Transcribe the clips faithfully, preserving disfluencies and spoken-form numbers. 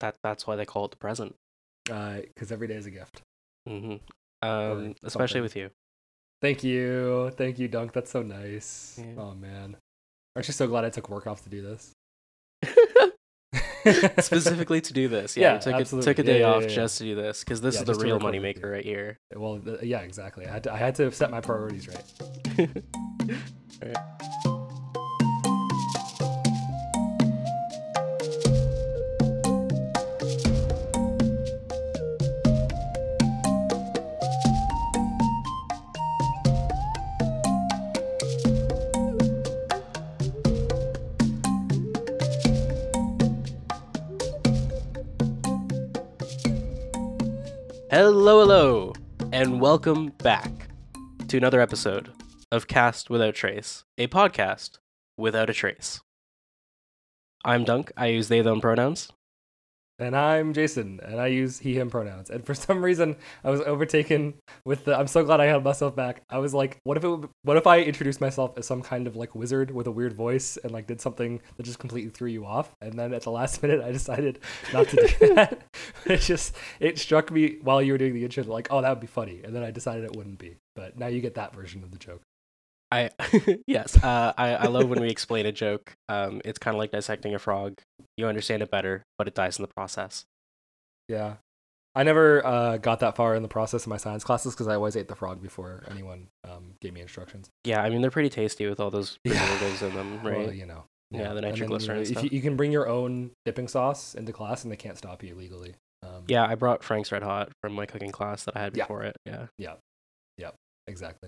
that that's why they call it the present. Because uh, every day is a gift. Mm-hmm. Um, especially with you. Thank you, thank you, Dunk. That's so nice. Yeah. Oh man, aren't you so glad I took work off to do this? Specifically to do this, yeah. Yeah, I took absolutely. a, took a yeah, day yeah, off yeah, yeah. just to do this because this yeah, is the just to real record with moneymaker you. right here. Well, th- yeah, exactly. I had to, I had to set my priorities right. All right. Hello, hello, and welcome back to another episode of Cast Without Trace, a podcast without a trace. I'm Dunk. I use they, them pronouns. And I'm Jason, and I use he, him pronouns. And for some reason, I was overtaken with the. I'm so glad I held myself back. I was like, what if it? would- What if I introduced myself as some kind of like wizard with a weird voice and like did something that just completely threw you off? And then at the last minute, I decided not to do that. It just it struck me while you were doing the intro, like, oh, that would be funny. And then I decided it wouldn't be. But now you get that version of the joke. I yes, uh, I I love when we explain a joke. Um, it's kind of like dissecting a frog. You understand it better, but it dies in the process. Yeah. I never uh, got that far in the process in my science classes because I always ate the frog before anyone um, gave me instructions. Yeah, I mean they're pretty tasty with all those Yeah. preservatives in them, right? Well, you know. Yeah, the And then, you know, nitroglycerin if stuff. you, you can bring your own dipping sauce into class and they can't stop you legally. Um, Yeah, I brought Frank's Red Hot from my cooking class that I had Yeah. before it. Yeah, exactly.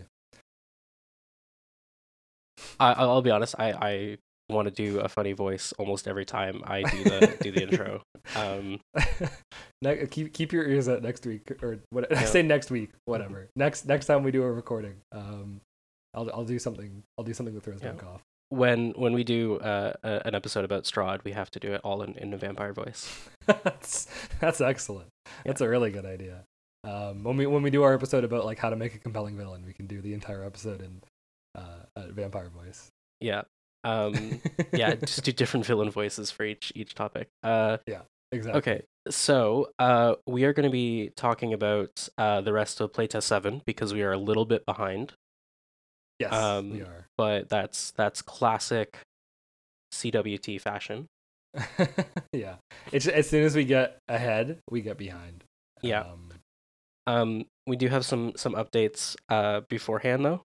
I I'll be honest. I I want to do a funny voice almost every time I do the do the intro. Um, ne- keep keep your ears out next week or what? I Yeah. say next week, whatever. Next next time we do a recording, um, I'll I'll do something. I'll do something that throws Yeah. Dunk off. when when we do uh, a, an episode about Strahd, we have to do it all in, in a vampire voice. that's that's excellent. That's a really good idea. Um, when we when we do our episode about like how to make a compelling villain, we can do the entire episode in uh, a vampire voice. Yeah. Um, yeah, just do different villain voices for each each topic. Uh, exactly. okay, so uh, we are going to be talking about uh, the rest of Playtest seven because we are a little bit behind, Yes, um, we are. but that's that's classic C W T fashion. Yeah. It's as soon as we get ahead, we get behind. Yeah. Um, Um, we do have some some updates uh, beforehand though.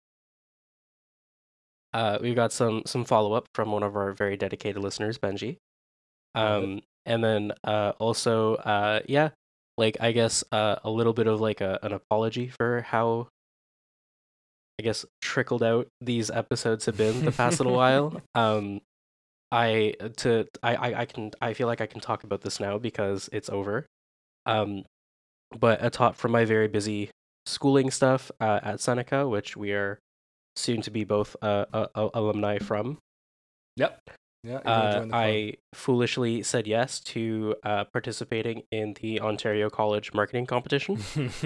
Uh, we've got some some follow up from one of our very dedicated listeners, Benji. Love it. Um, and then uh, also uh, yeah, like I guess uh, a little bit of like a, an apology for how I guess trickled out these episodes have been the past little while. Um, I to I, I I can I feel like I can talk about this now because it's over. Um, but atop from my very busy schooling stuff uh, at Seneca, which we are soon to be both uh, uh, uh, alumni from, Yep. Yeah. You're gonna uh, join the club. I foolishly said yes to uh, participating in the Ontario College marketing competition,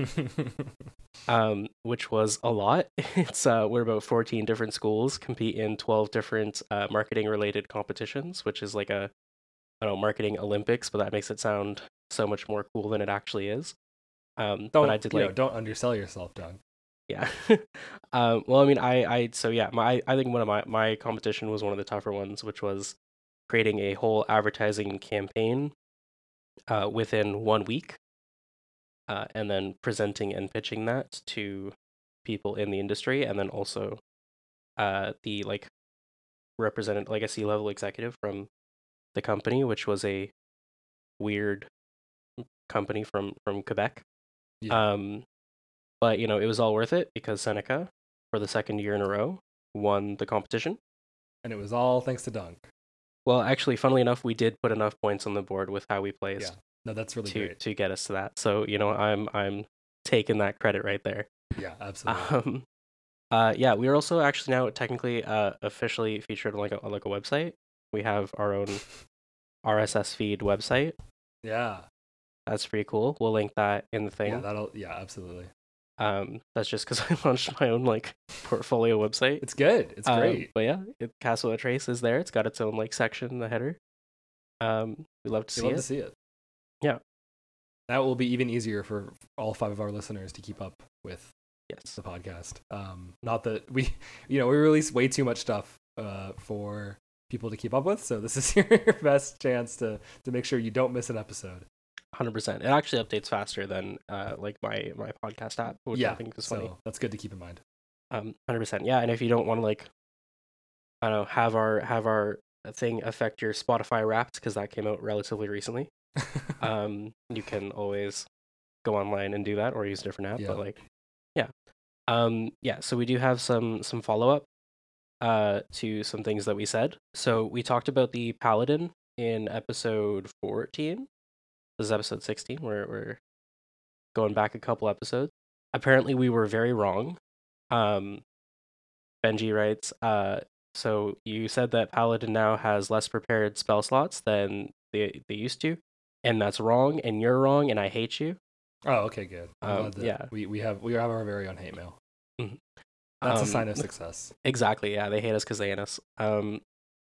um, which was a lot. It's uh, we're about fourteen different schools compete in twelve different uh, marketing related competitions, which is like a I don't know marketing Olympics, but that makes it sound so much more cool than it actually is. Um, don't but I did you like know, don't undersell yourself, Doug. yeah. um, well, I mean, I, I, so yeah, my, I think one of my, my competition was one of the tougher ones, which was creating a whole advertising campaign uh, within one week, uh, and then presenting and pitching that to people in the industry, and then also uh, the like represented like a C level executive from the company, which was a weird company from from Quebec. Yeah. Um, but you know, it was all worth it because Seneca, for the second year in a row, won the competition. And it was all thanks to Dunk. Well, actually, funnily enough, we did put enough points on the board with how we placed Yeah. No, that's really to great. to get us to that. So you know, I'm I'm taking that credit right there. Yeah, absolutely. Um, uh, yeah, we are also actually now technically uh officially featured on like a on like a website. We have our own R S S feed website. Yeah. That's pretty cool. We'll link that in the thing. Yeah, that'll yeah, absolutely. Um, that's just because I launched my own like portfolio website. It's good. It's Um, great. but yeah, it, Castle of Trace is there. It's got its own like section in the header. Um, we love to We see love it. to see it. Yeah. That will be even easier for all five of our listeners to keep up with Yes. the podcast. Um, not that we, you know, we release way too much stuff uh, for people to keep up with. So this is your best chance to to make sure you don't miss an episode. one hundred percent. It actually updates faster than uh, like my, my podcast app, which yeah, I think is funny. So that's good to keep in mind. Um, one hundred percent. Yeah, and if you don't want to like, I don't know, have our have our thing affect your Spotify Wrapped because that came out relatively recently, um, you can always go online and do that or use a different app. Yeah. But like, yeah, um, yeah. So we do have some some follow up uh to some things that we said. So we talked about the Paladin in episode fourteen. This is episode sixteen. We're we're going back a couple episodes. Apparently, we were very wrong. Um, Benji writes, uh, so you said that Paladin now has less prepared spell slots than they they used to, and that's wrong, and you're wrong, and I hate you. Oh, okay, good. I'm Um, glad that yeah. we, we have we have our very own hate mail. Mhm. That's a Um, sign of success. Exactly. Yeah, they hate us because they hate us. Um,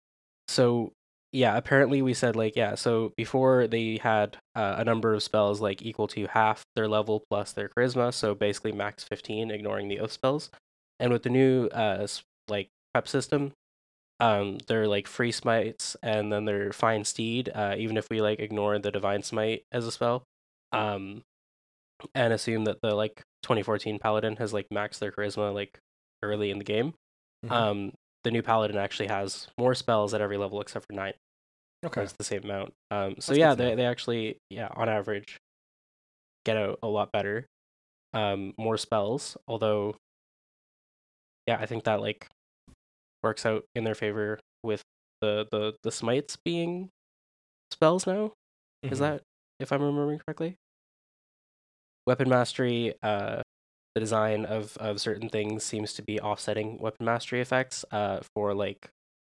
so yeah, apparently we said like yeah. So before they had uh, a number of spells like equal to half their level plus their charisma, so basically max fifteen, ignoring the oath spells. And with the new uh s- like prep system, um, they're like free smites, and then they're fine steed. Uh, even if we like ignore the divine smite as a spell, um, and assume that the like twenty fourteen paladin has like maxed their charisma like early in the game. Mhm. Um, the new paladin actually has more spells at every level except for nine. So Okay. it's the same amount. Um, so That's yeah, good to they know. they actually yeah on average get out a lot better, um, more spells. Although yeah, I think that like works out in their favor with the the the smites being spells now. Is Mhm. that if I'm remembering correctly? Weapon mastery, uh, the design of of certain things seems to be offsetting weapon mastery effects. Uh, for like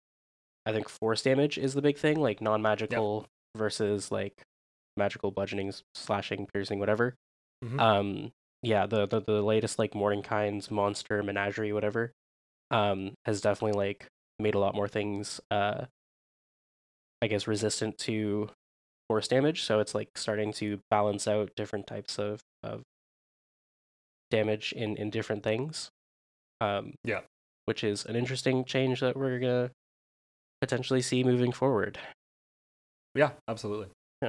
I think force damage is the big thing, like non-magical versus like magical bludgeoning, slashing, piercing, whatever. Mhm. Um, yeah, the, the the latest like Mordenkainen's monster menagerie, whatever, um, has definitely like made a lot more things, uh, I guess, resistant to force damage. So it's like starting to balance out different types of of damage in in different things. Um, Yeah. which is an interesting change that we're gonna potentially see moving forward. Yeah, absolutely.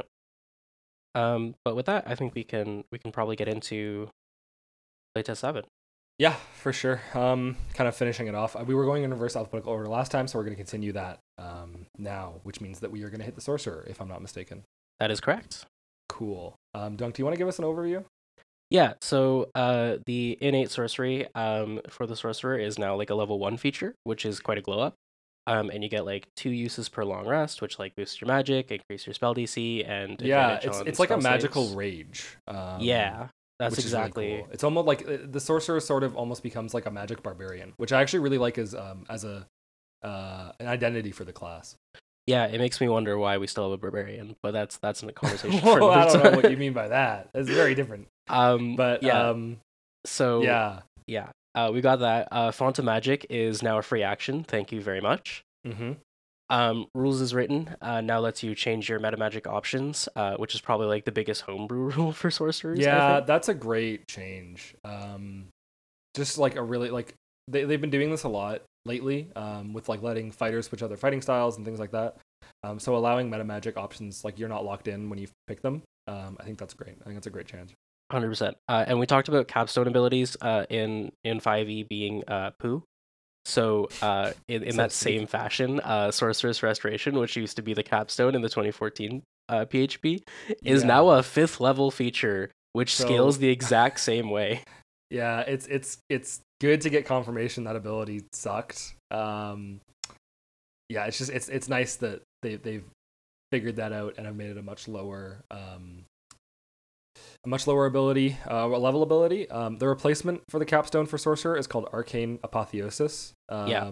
Um, but with that, I think we can we can probably get into playtest seven. Yeah, for sure. Um, kind of finishing it off. We were going in reverse alphabetical order last time, so we're going to continue that um, now, which means that we are going to hit the sorcerer, if I'm not mistaken. That is correct. Cool. Um, Dunk, do you want to give us an overview? Yeah, so uh, the innate sorcery um, for the sorcerer is now like a level one feature, which is quite a glow up. Um, and you get like two uses per long rest, which like boosts your magic, increase your spell D C, and Yeah, advantage it's on it's like a spell magical saves. rage. Um, Yeah, that's which is really exactly. cool. It's almost like uh, the sorcerer sort of almost becomes like a magic barbarian, which I actually really like as um as a uh an identity for the class. Yeah, it makes me wonder why we still have a barbarian, but that's that's a conversation Whoa, for another I don't time. know what you mean by that. It's very different. Um, But yeah, um, so yeah. yeah, uh, we got that. Uh, Font of Magic is now a free action. Thank you very much. Mm-hmm. Um, rules is written uh, now lets you change your meta magic options, uh, which is probably like the biggest homebrew rule for sorcerers. I Yeah, think. that's a great change. Um, just like a really like they they've been doing this a lot lately. Um, with like letting fighters switch other fighting styles and things like that. Um, so allowing meta magic options, like you're not locked in when you pick them. Um, I think that's great. I think that's a great change. one hundred percent. Uh, and we talked about capstone abilities uh, in in five e being uh, poo. So uh, in, in So that to speak. same fashion, uh, Sorcerer's Restoration, which used to be the capstone in the twenty fourteen uh, P H P, is Yeah. now a fifth level feature, which So- scales the exact same way. Yeah, it's it's it's good to get confirmation that ability sucked. Um, yeah, it's just it's it's nice that they they've figured that out and have made it a much lower um, a much lower ability, uh, level ability. Um, the replacement for the capstone for sorcerer is called Arcane Apotheosis. Um, Yeah.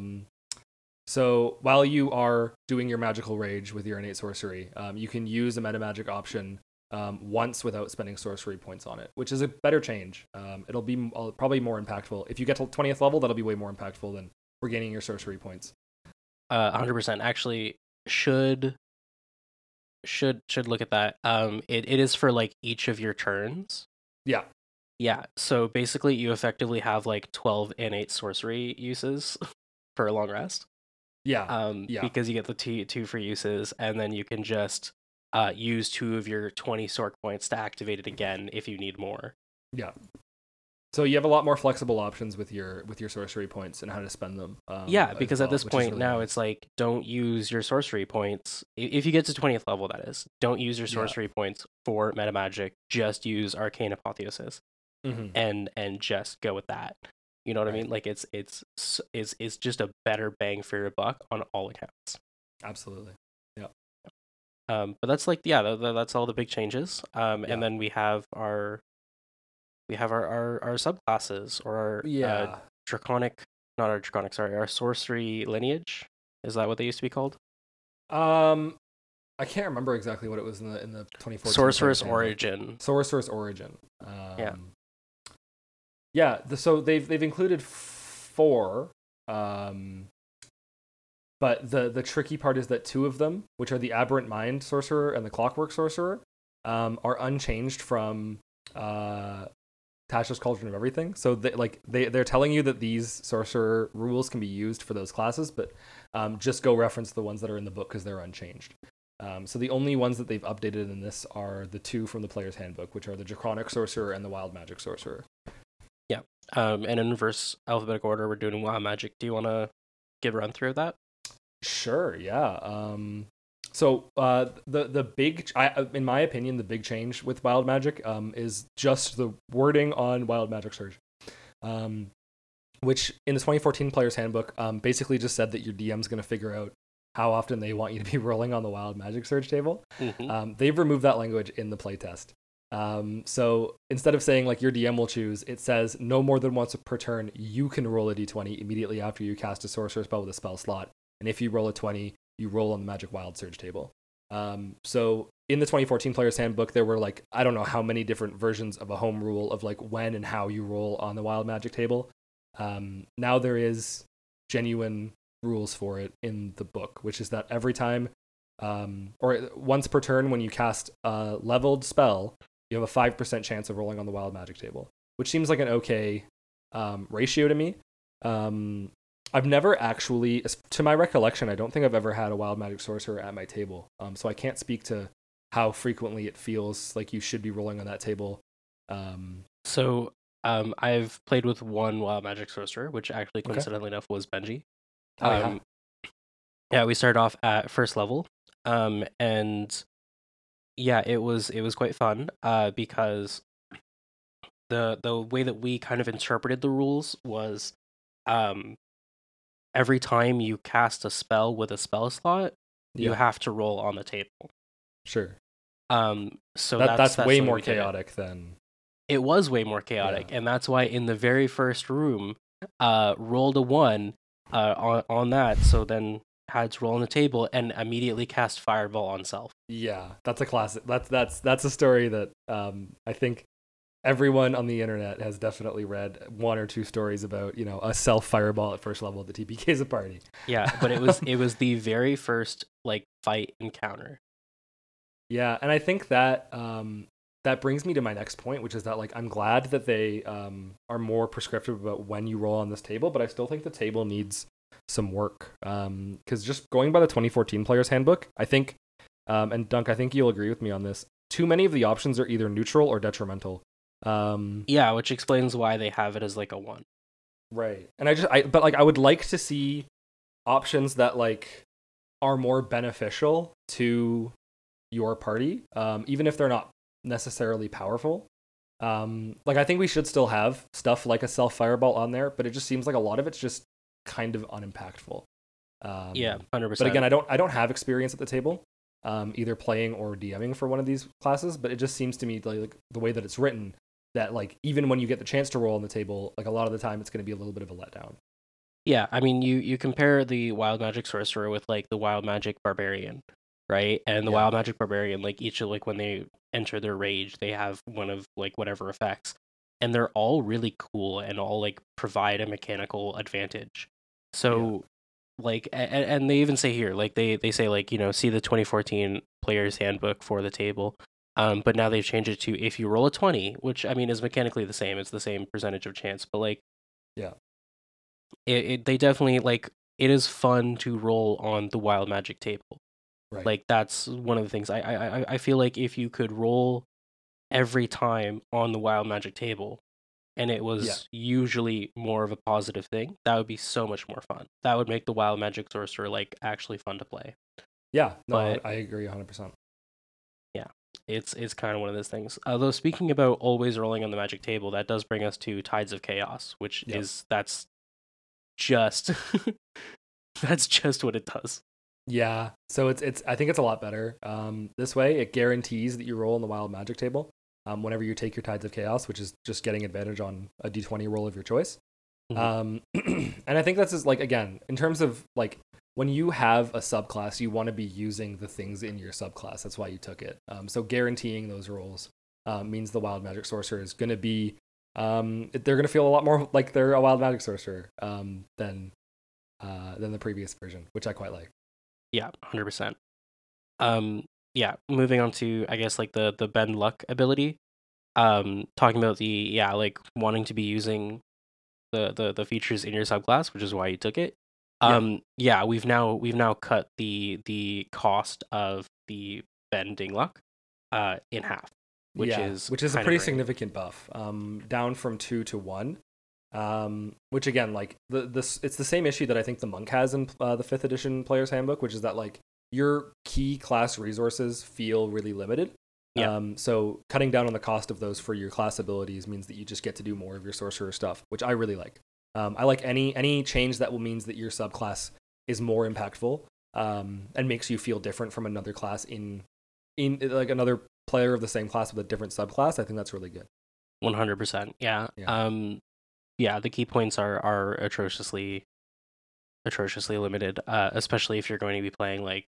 So while you are doing your magical rage with your innate sorcery, um, you can use a meta magic option um, once without spending sorcery points on it, which is a better change. Um, it'll be uh, probably more impactful. If you get to twentieth level, that'll be way more impactful than regaining your sorcery points. Uh, one hundred percent. Actually, should should should look at that. Um, it, it is for like each of your turns. Yeah. Yeah. So basically, you effectively have like twelve innate sorcery uses for a long rest. Yeah. Um, Yeah. because you get the two two free uses, and then you can just uh use two of your twenty sorc points to activate it again if you need more. Yeah. So you have a lot more flexible options with your with your sorcery points and how to spend them. Um, Yeah, as because well, at this which is point really now nice. it's like don't use your sorcery points i- if you get to twentieth level. That is, don't use your Yeah. sorcery points for meta magic. Just use arcane apotheosis Mhm. and and just go with that. You know what I Right. mean? Like it's it's s- it's it's just a better bang for your buck on all accounts. Absolutely. Yeah. Um, but that's like yeah, th- th- that's all the big changes. Um, Yeah. and then we have our we have our our, our subclasses or our uh, Yeah. draconic, not our draconic, sorry, our sorcery lineage. Is that what they used to be called? Um, I can't remember exactly what it was in the in the twenty fourteen Sorcerer's Player's Handbook. Origin. Sorcerer's Origin. Um, Yeah. Yeah. The, so they've they've included four. Um, but the the tricky part is that two of them, which are the Aberrant Mind Sorcerer and the Clockwork Sorcerer, um, are unchanged from uh, Tasha's Cauldron of Everything. So they, like they they're telling you that these sorcerer rules can be used for those classes, but um, just go reference the ones that are in the book because they're unchanged. Um, so the only ones that they've updated in this are the two from the Player's Handbook, which are the Draconic Sorcerer and the Wild Magic Sorcerer. Yeah. Um, and in reverse alphabetic order, we're doing wild magic. Do you want to give a run through of that? Sure, yeah. Um, so uh, the the big, I, in my opinion, the big change with Wild Magic um, is just the wording on Wild Magic Surge, um, which in the twenty fourteen Player's Handbook um, basically just said that your D M's going to figure out how often they want you to be rolling on the Wild Magic Surge table. Mm-hmm. Um, they've removed that language in the playtest. Um, so instead of saying like your D M will choose, it says no more than once per turn you can roll a d twenty immediately after you cast a sorcerer spell with a spell slot. And if you roll a twenty, you roll on the Magic Wild Surge table. Um, so in the twenty fourteen Player's Handbook, there were like, I don't know how many different versions of a home rule of like when and how you roll on the Wild Magic table. Um, now there is genuine rules for it in the book, which is that every time, um, or once per turn when you cast a leveled spell, you have a five percent chance of rolling on the Wild Magic table, which seems like an okay um, ratio to me. Um, I've never actually, to my recollection, I don't think I've ever had a Wild Magic Sorcerer at my table. Um, so I can't speak to how frequently it feels like you should be rolling on that table. Um, So um, I've played with one wild magic sorcerer, which actually Okay. coincidentally enough was Benji. oh, yeah. Um, yeah, we started off at first level, um, and yeah, it was it was quite fun. Uh, because the the way that we kind of interpreted the rules was, um, every time you cast a spell with a spell slot, you Yeah. have to roll on the table. Sure. Um, so That, that's that's, that's way the way more we did it. chaotic than. It was way more chaotic, Yeah. and that's why in the very first room, uh, rolled a one uh, on on that. So then had to roll on the table and immediately cast fireball on self. Yeah, that's a classic. That's that's that's a story that um, I think everyone on the internet has definitely read one or two stories about. You know, a self fireball at first level at the T P K's a party. Yeah, but it was it was the very first like fight encounter. Yeah, and I think that um, that brings me to my next point, which is that like I'm glad that they um, are more prescriptive about when you roll on this table, but I still think the table needs some work. Because um, just going by the twenty fourteen Player's Handbook, I think, um, and Dunk, I think you'll agree with me on this. Too many of the options are either neutral or detrimental. Um, Yeah, which explains why they have it as like a one. right, and I just, I but like I would like to see options that like are more beneficial to your party, um, even if they're not necessarily powerful. Um, like I think we should still have stuff like a self fireball on there, but it just seems like a lot of it's just kind of unimpactful. Um, Yeah, one hundred percent. but again, I don't I don't have experience at the table, um, either playing or DMing for one of these classes. But it just seems to me like, like the way that it's written, that like even when you get the chance to roll on the table, like a lot of the time it's going to be a little bit of a letdown. Yeah, I mean, you you compare the wild magic sorcerer with like the wild magic barbarian, right? And the Yeah. wild magic barbarian, like each of like when they enter their rage, they have one of like whatever effects, and they're all really cool and all like provide a mechanical advantage. So, like, and, and they even say here, like they they say like you know, see the twenty fourteen player's handbook for the table. Um, but now they've changed it to if you roll a twenty, which I mean is mechanically the same. It's the same percentage of chance, but like, Yeah. it, it they definitely like it is fun to roll on the wild magic table. Right. Like that's one of the things I I I- I feel like if you could roll every time on the wild magic table, and it was Yeah. usually more of a positive thing, that would be so much more fun. That would make the wild magic sorcerer like actually fun to play. Yeah. No, I, But I agree one hundred percent. yeah, it's it's kind of one of those things. Although speaking about always rolling on the magic table, that does bring us to Tides of Chaos, which Yep. is that's just that's just what it does. Yeah. So it's it's I think it's a lot better. Um, this way it guarantees that you roll on the wild magic table. Um, whenever you take your Tides of Chaos, which is just getting advantage on a d twenty roll of your choice. Mhm. Um, and I think that's just like, again, in terms of like when you have a subclass, you want to be using the things in your subclass. That's why you took it. Um, so guaranteeing those rolls uh, means the wild magic sorcerer is going to be, um, they're going to feel a lot more like they're a wild magic sorcerer um, than uh, than the previous version, which I quite like. Yeah, one hundred percent. Um, yeah, moving on to I guess like the the bend luck ability. Um, talking about the yeah like wanting to be using the the the features in your subclass, which is why you took it. Yeah. Um, yeah, we've now we've now cut the the cost of the bending luck, uh, in half, which yeah, is which is a kind of pretty great. significant buff. Um, down from two to one. Um, which again, like the this, it's the same issue that I think the monk has in uh, the fifth edition player's handbook, which is that like your key class resources feel really limited. Yeah. Um, so cutting down on the cost of those for your class abilities means that you just get to do more of your sorcerer stuff, which I really like. Um, I like any any change that will means that your subclass is more impactful um, and makes you feel different from another class in in like another player of the same class with a different subclass. I think that's really good. one hundred percent. Yeah. Yeah. Um, yeah, the key points are are atrociously atrociously limited, uh, especially if you're going to be playing like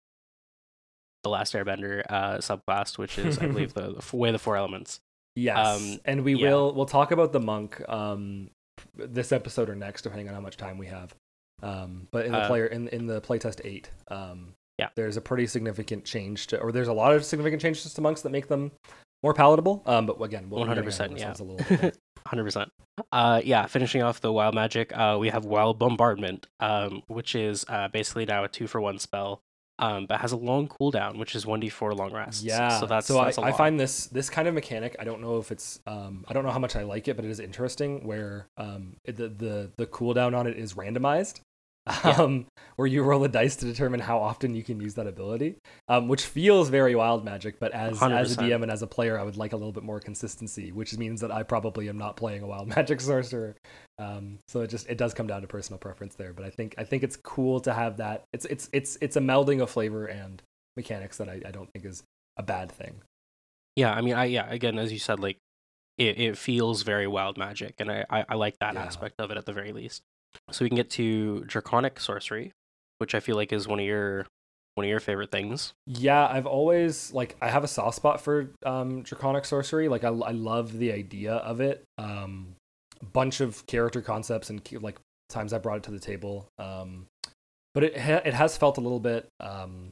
the Last Airbender uh subclass, which is I believe the, the way the four elements. Yes, Um, and we yeah. will we'll talk about the monk um this episode or next, depending on how much time we have. Um, but in the Uh, player in in the playtest eight, um, Yeah. there's a pretty significant change to, or there's a lot of significant changes to monks that make them more palatable. Um, but again, we'll one hundred we're getting percent. Yeah. ahead of ourselves a little bit there. one hundred percent. Uh, yeah, finishing off the wild magic, uh, we have wild bombardment, um, which is uh, basically now a two for one spell, um, but has a long cooldown, which is one d four long rests. Yeah, so that's so that's a I, I lot. find this this kind of mechanic. I don't know if it's um I don't know how much I like it, but it is interesting. Where um it, the the the cooldown on it is randomized, Yeah. um where you roll a dice to determine how often you can use that ability, um which feels very wild magic. But as one hundred as a percent. D M and as a player, I would like a little bit more consistency, which means that I probably am not playing a wild magic sorcerer. Um, so it just it does come down to personal preference there. But I think I think it's cool to have that. It's it's it's it's a melding of flavor and mechanics that I, I don't think is a bad thing. Yeah, I mean, I yeah, again, as you said, like it, it feels very wild magic, and I, I, I like that Yeah. aspect of it at the very least. So we can get to draconic sorcery, which I feel like is one of your one of your favorite things. Yeah, I've always like I have a soft spot for um, draconic sorcery. Like I, I love the idea of it. Um, bunch of character concepts and like times I brought it to the table. Um, but it ha- it has felt a little bit um,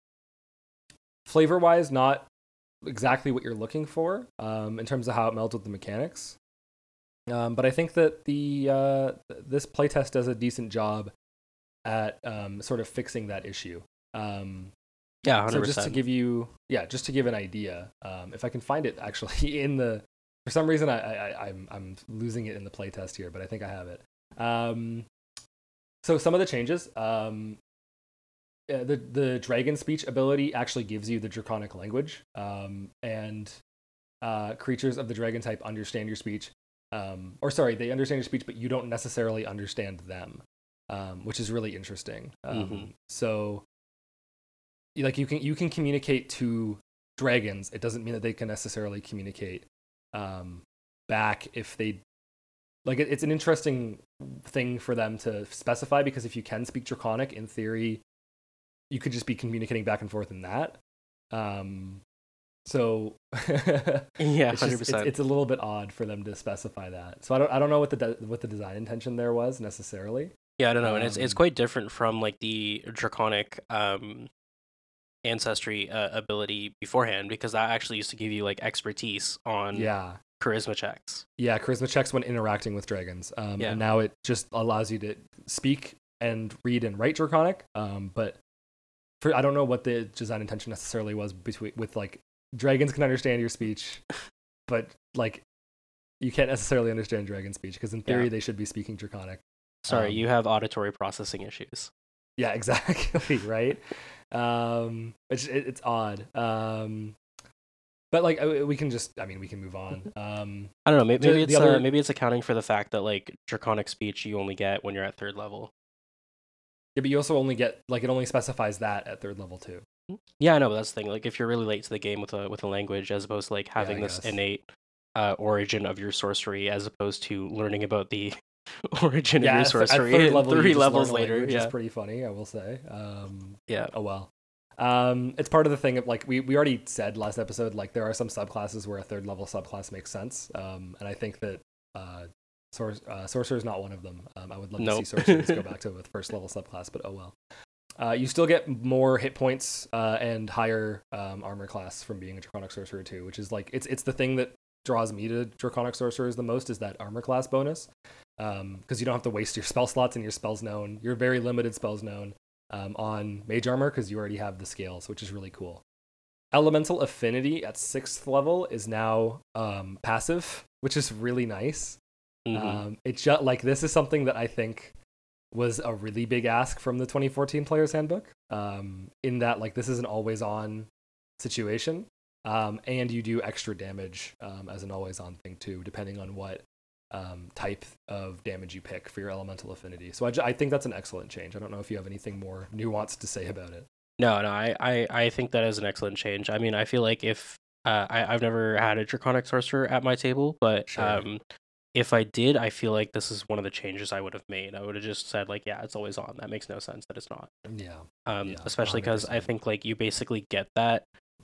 flavor wise not exactly what you're looking for um, in terms of how it melds with the mechanics. Um, but I think that the uh, this playtest does a decent job at um, sort of fixing that issue. Um, Yeah, one hundred so percent. just to give you, yeah, just to give an idea, um, if I can find it actually in the, for some reason I, I I'm I'm losing it in the playtest here, but I think I have it. Um, so some of the changes, um, uh, the the dragon speech ability actually gives you the draconic language, um, and uh, creatures of the dragon type understand your speech, um, or sorry, they understand your speech, but you don't necessarily understand them, um, which is really interesting. Um, Mm-hmm. So like you can you can communicate to dragons. It doesn't mean that they can necessarily communicate um, back if they like. It, it's an interesting thing for them to specify, because if you can speak draconic, in theory, you could just be communicating back and forth in that. Um, so Yeah, it's, hundred just, it's, percent. it's a little bit odd for them to specify that. So I don't I don't know what the de- what the design intention there was necessarily. Yeah, I don't know, and it's it's Um, quite different from like the draconic um ancestry uh, ability beforehand, because that actually used to give you like expertise on Yeah. charisma checks. Yeah, charisma checks when interacting with dragons. Um, Yeah. And now it just allows you to speak and read and write Draconic. Um, but for I don't know what the design intention necessarily was between with like dragons can understand your speech, but like you can't necessarily understand dragon speech because in theory Yeah. they should be speaking Draconic. Sorry, Um, you have auditory processing issues. Yeah, exactly. Right. Um, it's it, it's odd. Um, but like uh, we can just I mean we can move on. Um, I don't know. Maybe, The- maybe the it's other- uh, maybe it's accounting for the fact that like draconic speech you only get when you're at third level. yeah, but you also only get like it only specifies that at third level too. Yeah, I know. But that's the thing. Like, if you're really late to the game with a with a language, as opposed to like I having this guess. innate uh, origin of your sorcery, as opposed to learning about the origin Yeah, of your at, th- at sorcery third level, you three just levels learn a later. language, Yeah, is pretty funny, I will say. Um, yeah, oh well. Um, it's part of the thing of like we, we already said last episode, like there are some subclasses where a third level subclass makes sense. Um, and I think that uh, sor- uh, sorcerer is not one of them. Um, I would love Nope. to see sorcerers go back to with first level subclass, but oh well. Uh, you still get more hit points uh, and higher um, armor class from being a draconic sorcerer too, which is like it's it's the thing that draws me to draconic sorcerers the most is that armor class bonus, because um, you don't have to waste your spell slots and your spells known, your very limited spells known um, on mage armor because you already have the scales, which is really cool. Elemental affinity at sixth level is now um, passive, which is really nice. Mhm. Um, it's just like this is something that I think was a really big ask from the twenty fourteen Player's Handbook. Um, in that, like, this is an always on situation, um, and you do extra damage um, as an always on thing too, depending on what um, type of damage you pick for your elemental affinity. So I, ju- I think that's an excellent change. I don't know if you have anything more nuanced to say about it. No, no, I, I, I think that is an excellent change. I mean, I feel like if uh, I, I've never had a draconic sorcerer at my table, but Sure. um, if I did, I feel like this is one of the changes I would have made. I would have just said like, yeah, it's always on. That makes no sense that it's not. Yeah. Um, Yeah, especially because I one hundred percent. think like you basically get that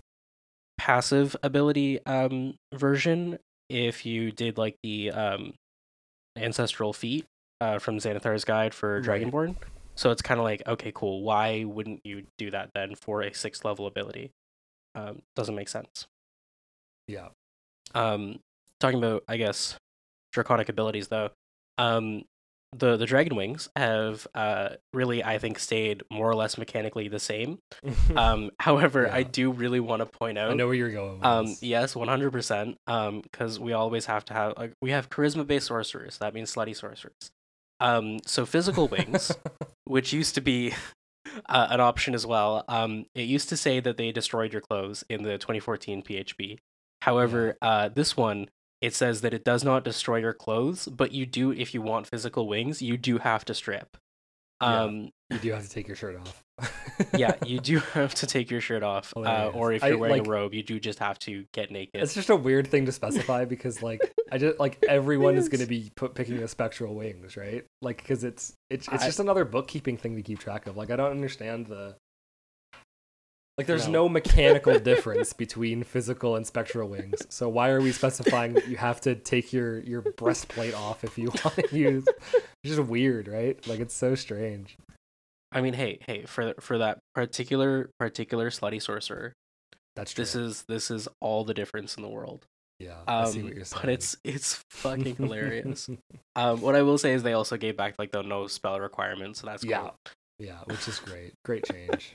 passive ability um version if you did like the um ancestral feat uh from Xanathar's Guide for Right. Dragonborn. So it's kind of like, okay, cool. Why wouldn't you do that then for a sixth level ability? Um, doesn't make sense. Yeah. Um, talking about, I guess, draconic abilities though. Um, the the dragon wings have uh really, I think, stayed more or less mechanically the same. Um, however, I Yeah. do really want to point out. I know where you're going with Um, this. yes, one hundred percent. Um, because we always have to have like we have charisma based sorcerers. That means slutty sorcerers. Um, so physical wings, which used to be uh, an option as well. Um, it used to say that they destroyed your clothes in the twenty fourteen P H B. However, uh, this one it says that it does not destroy your clothes, but you do if you want physical wings, you do have to strip. Yeah. Um, You do have to take your shirt off. yeah, you do have to take your shirt off, uh, Hilarious. or if I, you're wearing like- a robe, you do just have to get naked. It's just a weird thing to specify because like I just like everyone is It going to is. be put, picking the spectral wings, right? Like because it's it's it's I- just another bookkeeping thing to keep track of. Like I don't understand the like there's No. no metical difference between physical and spectral wings. So why are we specifying that you have to take your your breastplate off if you want to use? It's just weird, right? Like it's so strange. I mean, hey, hey, for for that particular particular slutty sorcerer, That's true. this is this is all the difference in the world. yeah, Um, I see what you're saying. but it's it's fucking hilarious. Um, what I will say is they also gave back like the no spell requirement, so that's cool. yeah, yeah, which is great. Great change.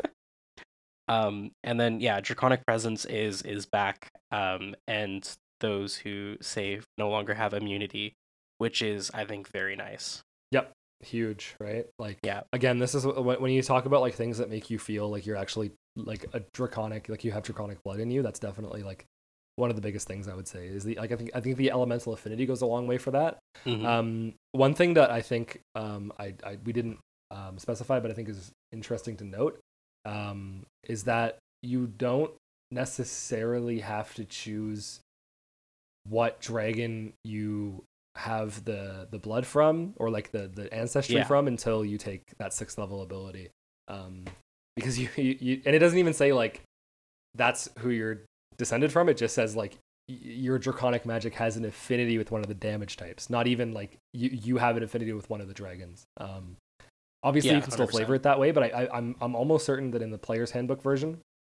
Um, and then yeah, draconic presence is is back. Um, and those who save no longer have immunity, which is I think very nice. Yep. Huge, right? Like, Yeah. again, this is wh- when you talk about like things that make you feel like you're actually like a draconic, like you have draconic blood in you. That's definitely like one of the biggest things I would say is the like I think I think the elemental affinity goes a long way for that. Mhm. Um, one thing that I think um I, I we didn't um, specify, but I think is interesting to note, um, is that you don't necessarily have to choose what dragon you have the the blood from or like the the ancestry Yeah. from until you take that sixth level ability, um because you, you, you and it doesn't even say like that's who you're descended from. It just says like y- your draconic magic has an affinity with one of the damage types, not even like you you have an affinity with one of the dragons. um obviously Yeah, you can still one hundred percent. flavor it that way, but I, I i'm i'm almost certain that in the player's handbook version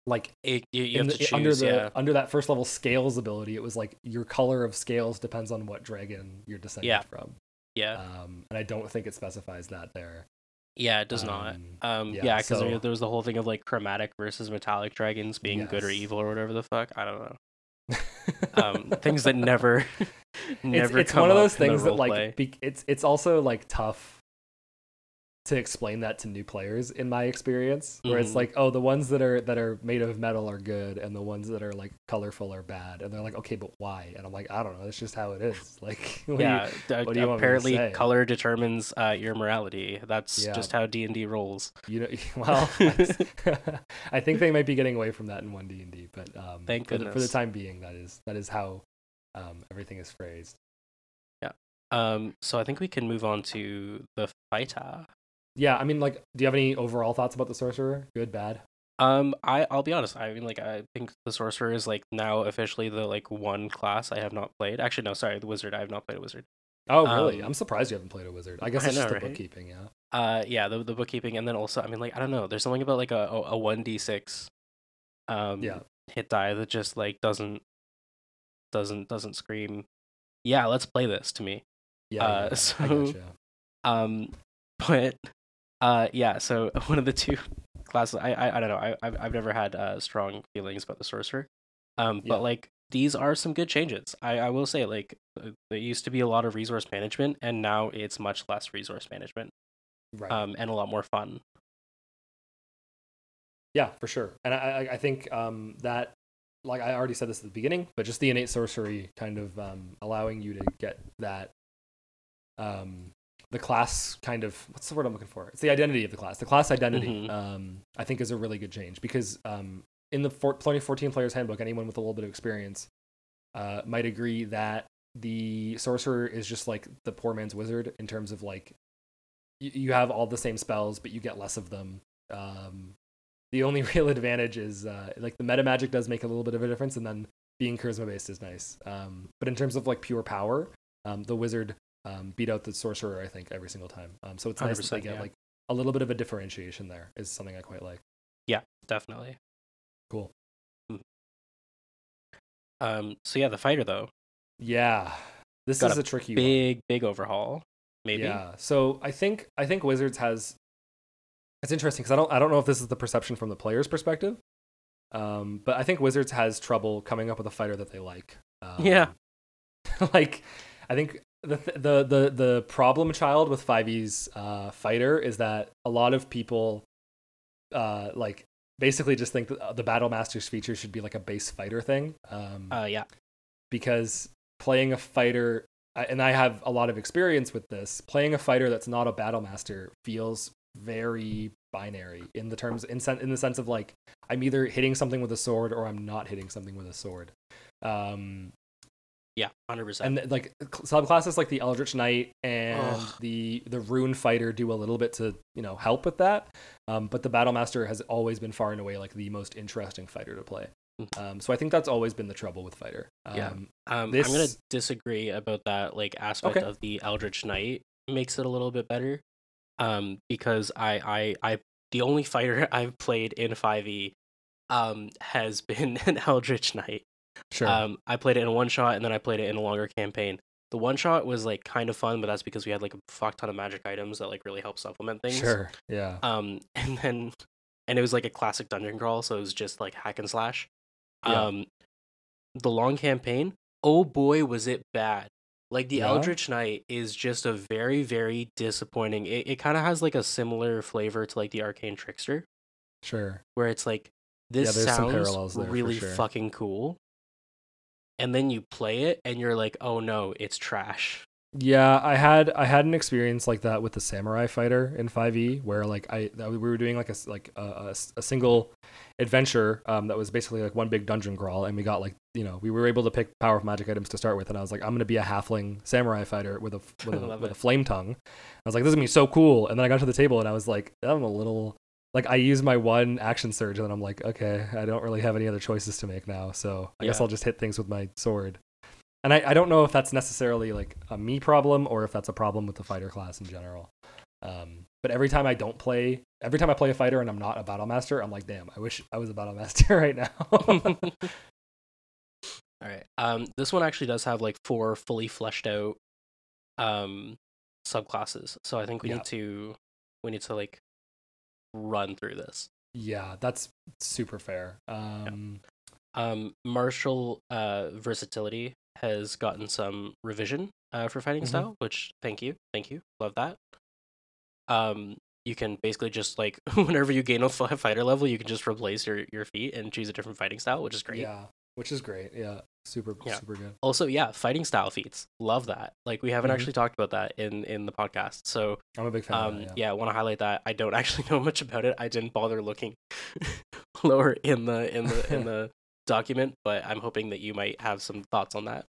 like It, you, you in have the, to choose, under the yeah. under that first level scales ability, it was like your color of scales depends on what dragon you're descended Yeah. from. Yeah. Um, and I don't think it specifies that there. Yeah, it does not. Um, Um, yeah, yeah, because so- there was the whole thing of like chromatic versus metallic dragons being good or Yes. evil or whatever the fuck. I don't know. Um, things that never, it's never it's come one of up those in the things that like roleplay. be, it's it's also like tough to explain that to new players in my experience, where it's Mhm. like, oh, the ones that are that are made of metal are good and the ones that are like colorful are bad, and they're like, okay, but why? And I'm like, I don't know, it's just how it is. Like, what Yeah, do you, d- what do you want me to apparently say? color determines uh, your morality. That's Yeah. just how D and D rolls. You know, well, I think they might be getting away from that in one D and D, but um, Thank for the, for the goodness. time being, that is that is how um, everything is phrased. Um, so I think we can move on to the fighter. Yeah, I mean, like, do you have any overall thoughts about the sorcerer? Good, bad? Um, I I'll be honest. I mean, like, I think the sorcerer is like now officially the like one class I have not played. Actually, no, sorry, the wizard. I have not played a wizard. Oh, really? Um, I'm surprised you haven't played a wizard. I guess I it's just know, the right? bookkeeping, yeah. Uh, yeah, the the bookkeeping, and then also, I mean, like, I don't know. There's something about like a a one d six, um, Yeah. hit die that just like doesn't doesn't doesn't scream. Yeah, let's play this to me. Yeah, Uh, yeah, yeah. I so- gotcha. Um, but uh, yeah. So one of the two classes, I I, I don't know. I I've, I've never had uh strong feelings about the sorcerer. Um, Yeah. but like these are some good changes. I I will say, like, uh, there used to be a lot of resource management, and now it's much less resource management. Right. Um, and a lot more fun. Yeah, for sure. And I, I, I think um, that, like I already said this at the beginning, but just the innate sorcery kind of um, allowing you to get that, um, the class kind of, what's the word I'm looking for? It's the identity of the class. The class identity, Mhm. um, I think, is a really good change because um, in the for- twenty fourteen Player's Handbook, anyone with a little bit of experience uh, might agree that the sorcerer is just like the poor man's wizard in terms of like, you, you have all the same spells, but you get less of them. Um, the only real advantage is uh, like the meta magic does make a little bit of a difference, and then being charisma based is nice. Um, but in terms of like pure power, um, the wizard um, beat out the sorcerer, I think, every single time. Um, so it's nice that they one hundred percent, get yeah. like a little bit of a differentiation there. Is something I quite like. Yeah, definitely. Cool. Um, so yeah, the fighter though, Yeah, this Got is a a tricky one. big big overhaul. Maybe. Yeah. So I think I think Wizards has. It's interesting because I don't I don't know if this is the perception from the player's perspective, um, but I think Wizards has trouble coming up with a fighter that they like. Um, Yeah. like I think the the the the problem child with five E's uh, fighter is that a lot of people uh, like basically just think that the Battle Masters feature should be like a base fighter thing. Um, Uh, yeah. because playing a fighter, and I have a lot of experience with this, playing a fighter that's not a battle master feels very binary in the terms in, sen- in the sense of like I'm either hitting something with a sword or I'm not hitting something with a sword. Um, Yeah, one hundred percent. and like subclasses like the Eldritch Knight and Ugh. the the Rune Fighter do a little bit to, you know, help with that. Um, but the Battle Master has always been far and away like the most interesting fighter to play. Um, so I think that's always been the trouble with fighter. Um, Yeah. Um, this- I'm gonna disagree about that like aspect Okay. of the Eldritch Knight makes it a little bit better. Um, because I I I the only fighter I've played in five E um has been an Eldritch Knight. Sure. Um, I played it in one shot and then I played it in a longer campaign. The one shot was like kind of fun, but that's because we had like a fuck ton of magic items that like really help supplement things. Sure. Yeah. Um, and then and it was like a classic dungeon crawl, so it was just like hack and slash. Yeah. Um, the long campaign, oh boy, was it bad. Like the Yeah? Eldritch Knight is just a very, very disappointing. It it kind of has like a similar flavor to like the Arcane Trickster, Sure. where it's like Yeah, this there's some sounds parallels there for really sure. fucking cool, and then you play it and you're like, oh no, it's trash. Yeah, I had I had an experience like that with the Samurai Fighter in five E, where like I that we were doing like a s- like a, a s- a single adventure um, that was basically like one big dungeon crawl, and we got like, you know, we were able to pick power of magic items to start with, and I was like, I'm gonna be a halfling samurai fighter with a f- with a, Love with a it. flame tongue. I was like, this is gonna be so cool, and then I got to the table and I was like, I'm a little like I use my one action surge, and then I'm like, okay, I don't really have any other choices to make now, so I guess Yeah. I'll just hit things with my sword. And I, I don't know if that's necessarily like a me problem or if that's a problem with the fighter class in general. Um, but every time I don't play, every time I play a fighter and I'm not a battle master, I'm like, damn, I wish I was a battle master right now. All right. Um, this one actually does have like four fully fleshed out um subclasses, so I think we Yeah. need to we need to like run through this. Yeah, that's super fair. Um, Um, martial uh versatility has gotten some revision uh for fighting Mhm. style, which thank you, thank you, love that. Um, you can basically just like whenever you gain a f- fighter level, you can just replace your your feat and choose a different fighting style, which is great. yeah, which is great. Yeah, super Yeah. super good. Also, yeah, fighting style feats, love that. Like we haven't Mhm. actually talked about that in in the podcast, so I'm a big fan um, of that. Yeah. yeah, I want to highlight that. I don't actually know much about it. I didn't bother looking lower in the in the in the document, but I'm hoping that you might have some thoughts on that.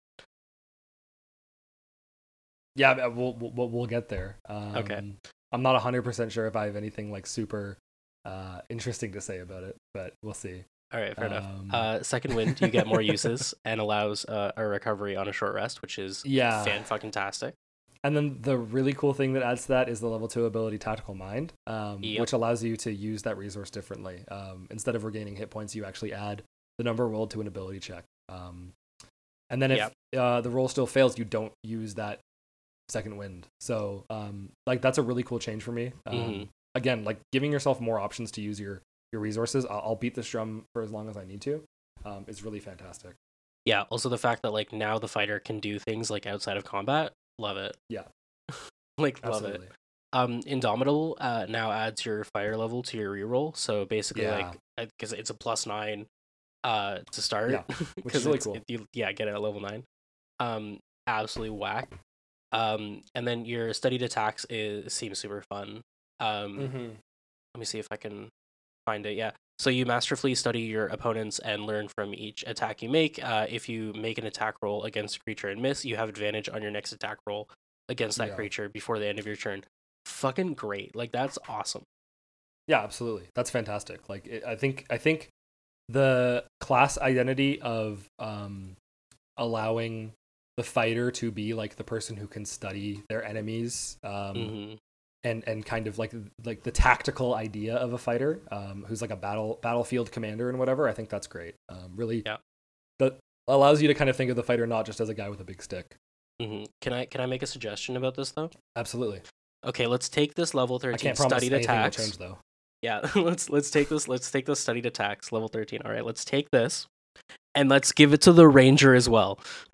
Yeah, but we'll we'll, we'll get there. Um, Okay. I'm not one hundred percent sure if I have anything like super uh, interesting to say about it, but we'll see. All right, fair enough. Um, Uh, second wind, you get more uses and allows uh, a recovery on a short rest, which is Yeah. fan fucking tastic. And then the really cool thing that adds to that is the level two ability Tactical Mind, um, Yep. which allows you to use that resource differently. Um, instead of regaining hit points, you actually add the number rolled to an ability check. Um, and then if Yep. uh, the roll still fails, you don't use that second wind. So um, like that's a really cool change for me. Um, Mhm. Again, like giving yourself more options to use your your resources. I'll, I'll beat this drum for as long as I need to. Um, is really fantastic. Yeah. Also, the fact that like now the fighter can do things like outside of combat, love it. Yeah. Like love Absolutely. it. Um, Indomitable uh, now adds your fire level to your reroll. So basically, Yeah. like, because it's a plus nine uh, to start. Yeah, which is 'Cause really it's- cool. it- you, yeah, get it at level nine. Um, absolutely whack. Um, and then your studied attacks is seems super fun. Um, Mm-hmm. let me see if I can find it. Yeah. So you masterfully study your opponents and learn from each attack you make. Uh, if you make an attack roll against a creature and miss, you have advantage on your next attack roll against that Yeah. creature before the end of your turn. Fucking great! Like that's awesome. Yeah, absolutely. That's fantastic. Like it, I think I think the class identity of um, allowing the fighter to be like the person who can study their enemies um, hmm and and kind of like like the tactical idea of a fighter um, who's like a battle battlefield commander and whatever. I think that's great. Um, really, Yeah. that allows you to kind of think of the fighter not just as a guy with a big stick. hmm Can I can I make a suggestion about this though? Absolutely. Okay, let's take this level I thirteen can't promise studied anything will attacks. change though. Yeah, let's let's take this. Let's take this studied attacks level thirteen. All right, let's take this, and let's give it to the ranger as well.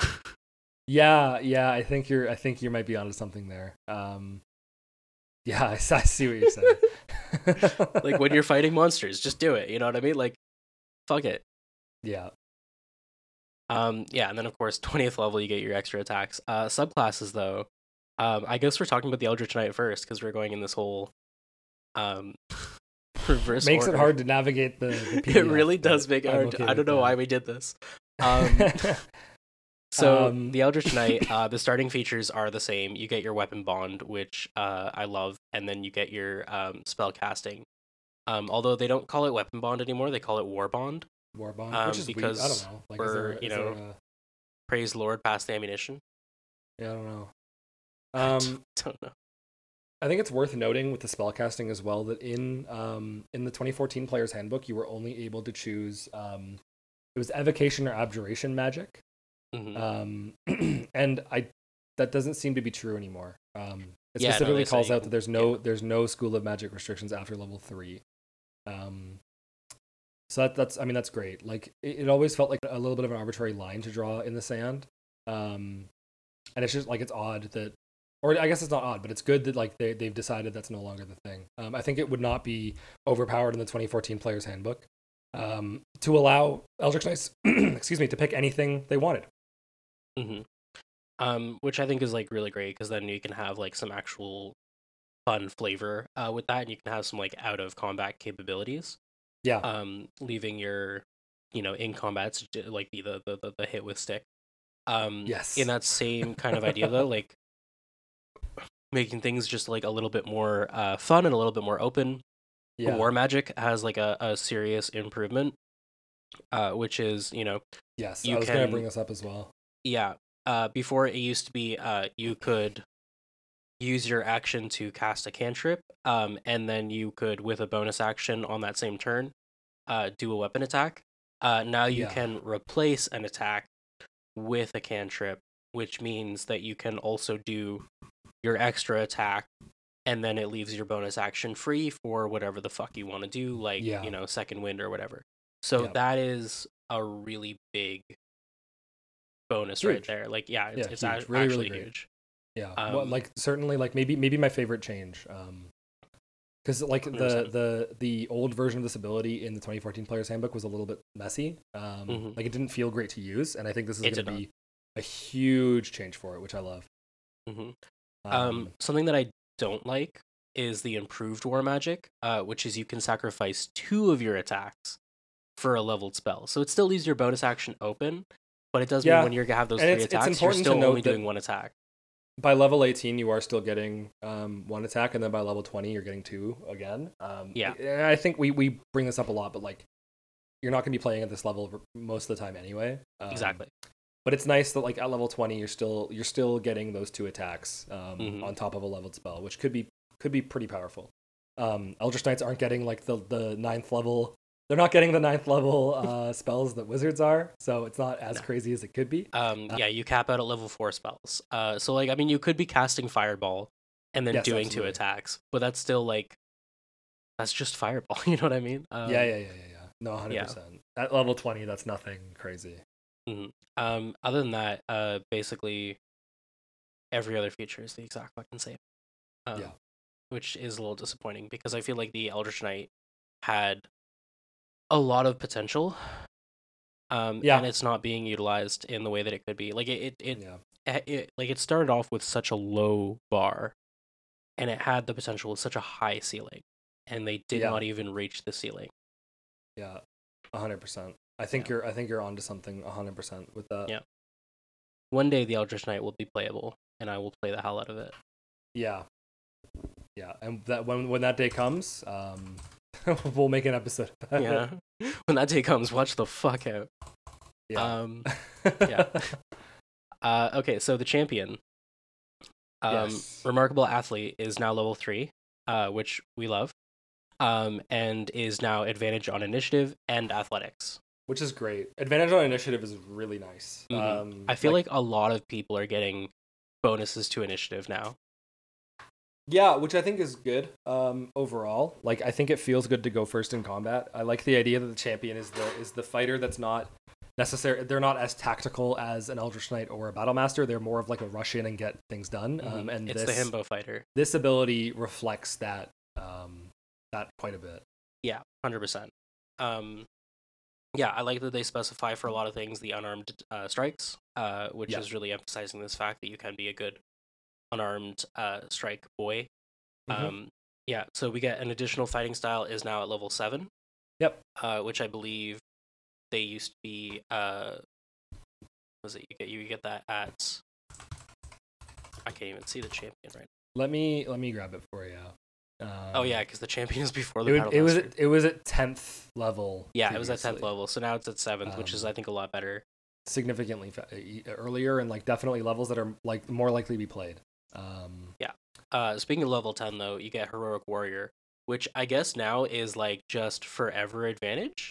Yeah, yeah. I think you're. I think you might be onto something there. Um, yeah, I, I see what you're saying. Like when you're fighting monsters, just do it. You know what I mean? Like, fuck it. Yeah. Um, yeah, and then of course, twentieth level, you get your extra attacks. Uh, subclasses though, um, I guess we're talking about the Eldritch Knight first because we're going in this whole, um, reverse. Makes order. it hard to navigate the. the P D F, It really does but make it I'm hard. okay to, I don't with know that. why we did this. Um, so Um, the Eldritch Knight, uh, the starting features are the same. You get your weapon bond, which uh, I love, and then you get your um, spell casting. Um, although they don't call it weapon bond anymore, they call it war bond. War bond, um, which is because weird. I don't know. Like, is we're, there, you is there know, a, Praise Lord, pass the ammunition. yeah, I don't know. I Um, don't know. I think it's worth noting with the spellcasting as well that in um in the twenty fourteen Player's Handbook, you were only able to choose um it was evocation or abjuration magic. Mhm. Um, and I that doesn't seem to be true anymore. Um, it Yeah, no, specifically they calls say- out that there's no yeah. there's no School of Magic restrictions after level three. Um, so that, that's I mean that's great. Like it, it always felt like a little bit of an arbitrary line to draw in the sand. Um, and it's just like it's odd that, or I guess it's not odd, but it's good that like they they've decided that's no longer the thing. Um, I think it would not be overpowered in the twenty fourteen Player's Handbook. Um, to allow Eldritch Knights, excuse me, to pick anything they wanted. hmm Um, which I think is like really great because then you can have like some actual fun flavor uh, with that, and you can have some like out of combat capabilities. Yeah. Um, leaving your, you know, in combat to do, like be the, the the the hit with stick. Um, Yes. In that same kind of idea though, like making things just like a little bit more uh fun and a little bit more open. Yeah. War Magic has like a, a serious improvement, uh, which is, you know, Yes. you I was going can- to bring this up as well. yeah. Uh, before it used to be, uh, you could use your action to cast a cantrip, um, and then you could, with a bonus action on that same turn, uh, do a weapon attack. Uh, now you Yeah. can replace an attack with a cantrip, which means that you can also do your extra attack, and then it leaves your bonus action free for whatever the fuck you want to do, like, Yeah. you know, second wind or whatever. So Yep. that is a really big bonus right Huge. there. Like, yeah, it's, Yeah, it's huge. a- Really, really actually great. huge. Yeah, Um, well, like certainly, like maybe maybe my favorite change, um, because like the one hundred percent. the the old version of this ability in the twenty fourteen Player's Handbook was a little bit messy. Um, Mhm. like it didn't feel great to use, and I think this is It going to did not. be a huge change for it, which I love. Mhm. Um, Um, something that I don't like is the improved war magic, uh, which is you can sacrifice two of your attacks for a leveled spell. So it still leaves your bonus action open, but it does mean yeah, when you have those and three it's it's attacks, you're important to still only note that doing one attack. by level eighteen you are still getting um, one attack, and then by level twenty you're getting two again. Um, Yeah. and I think we we bring this up a lot, but like you're not going to be playing at this level most of the time anyway. Um, Exactly. But it's nice that like at level twenty you're still you're still getting those two attacks um, Mhm. on top of a leveled spell, which could be could be pretty powerful. Um, Eldritch Knights aren't getting like the the ninth level. They're not getting the ninth level uh, spells that wizards are, so it's not as No. crazy as it could be. Um, Uh, yeah, you cap out at level four spells. Uh, so like, I mean, you could be casting Fireball and then Yes, doing absolutely. two attacks, but that's still like, that's just Fireball. You know what I mean? Um, yeah, yeah, yeah, yeah, yeah. No, one hundred yeah. percent. At level twenty, that's nothing crazy. Mhm. Um, other than that, uh, basically every other feature is the exact fucking same. Um, Yeah. Which is a little disappointing because I feel like the Eldritch Knight had a lot of potential. Um, Yeah. and it's not being utilized in the way that it could be. Like it, it, it, Yeah. it, it like it started off with such a low bar, and it had the potential of such a high ceiling, and they did Yeah. not even reach the ceiling. Yeah. one hundred percent. I think Yeah. you're I think you're onto something one hundred percent with that. Yeah. One day the Eldritch Knight will be playable, and I will play the hell out of it. Yeah. Yeah, and that when when that day comes, um, we'll make an episode. About Yeah. it. When that day comes, watch the fuck out. Yeah. Um. Yeah. uh. Okay. So the champion, um, Yes. remarkable athlete, is now level three, uh, which we love, um, and is now advantage on initiative and athletics. Which is great. Advantage on initiative is really nice. Mhm. Um, I feel like, like a lot of people are getting bonuses to initiative now. yeah, which I think is good um, overall. Like I think it feels good to go first in combat. I like the idea that the champion is the is the fighter that's not necessary. They're not as tactical as an Eldritch Knight or a Battle Master. They're more of like a rush in and get things done. Mhm. Um, and it's this, the himbo fighter. This ability reflects that um, that quite a bit. Yeah, one hundred percent. Um, yeah, I like that they specify for a lot of things the unarmed uh, strikes, uh, which Yeah. is really emphasizing this fact that you can be a good unarmed uh, strike boy. Mhm. Um, yeah, so we get an additional fighting style is now at level seven. Yep. Uh, which I believe they used to be. Uh, was it you get you get that at? I can't even see the champion right Let me let me grab it for you. Um, now. Oh yeah, because the champion is before the it, battle would, it was master. at, it was at tenth level. Yeah, it was at tenth previously. level, so now it's at seventh, which is Um, I think a lot better. Significantly fa- e- earlier and like definitely levels that are like more likely to be played. Um, Uh, speaking of level ten, though, you get Heroic Warrior, which I guess now is like just forever advantage.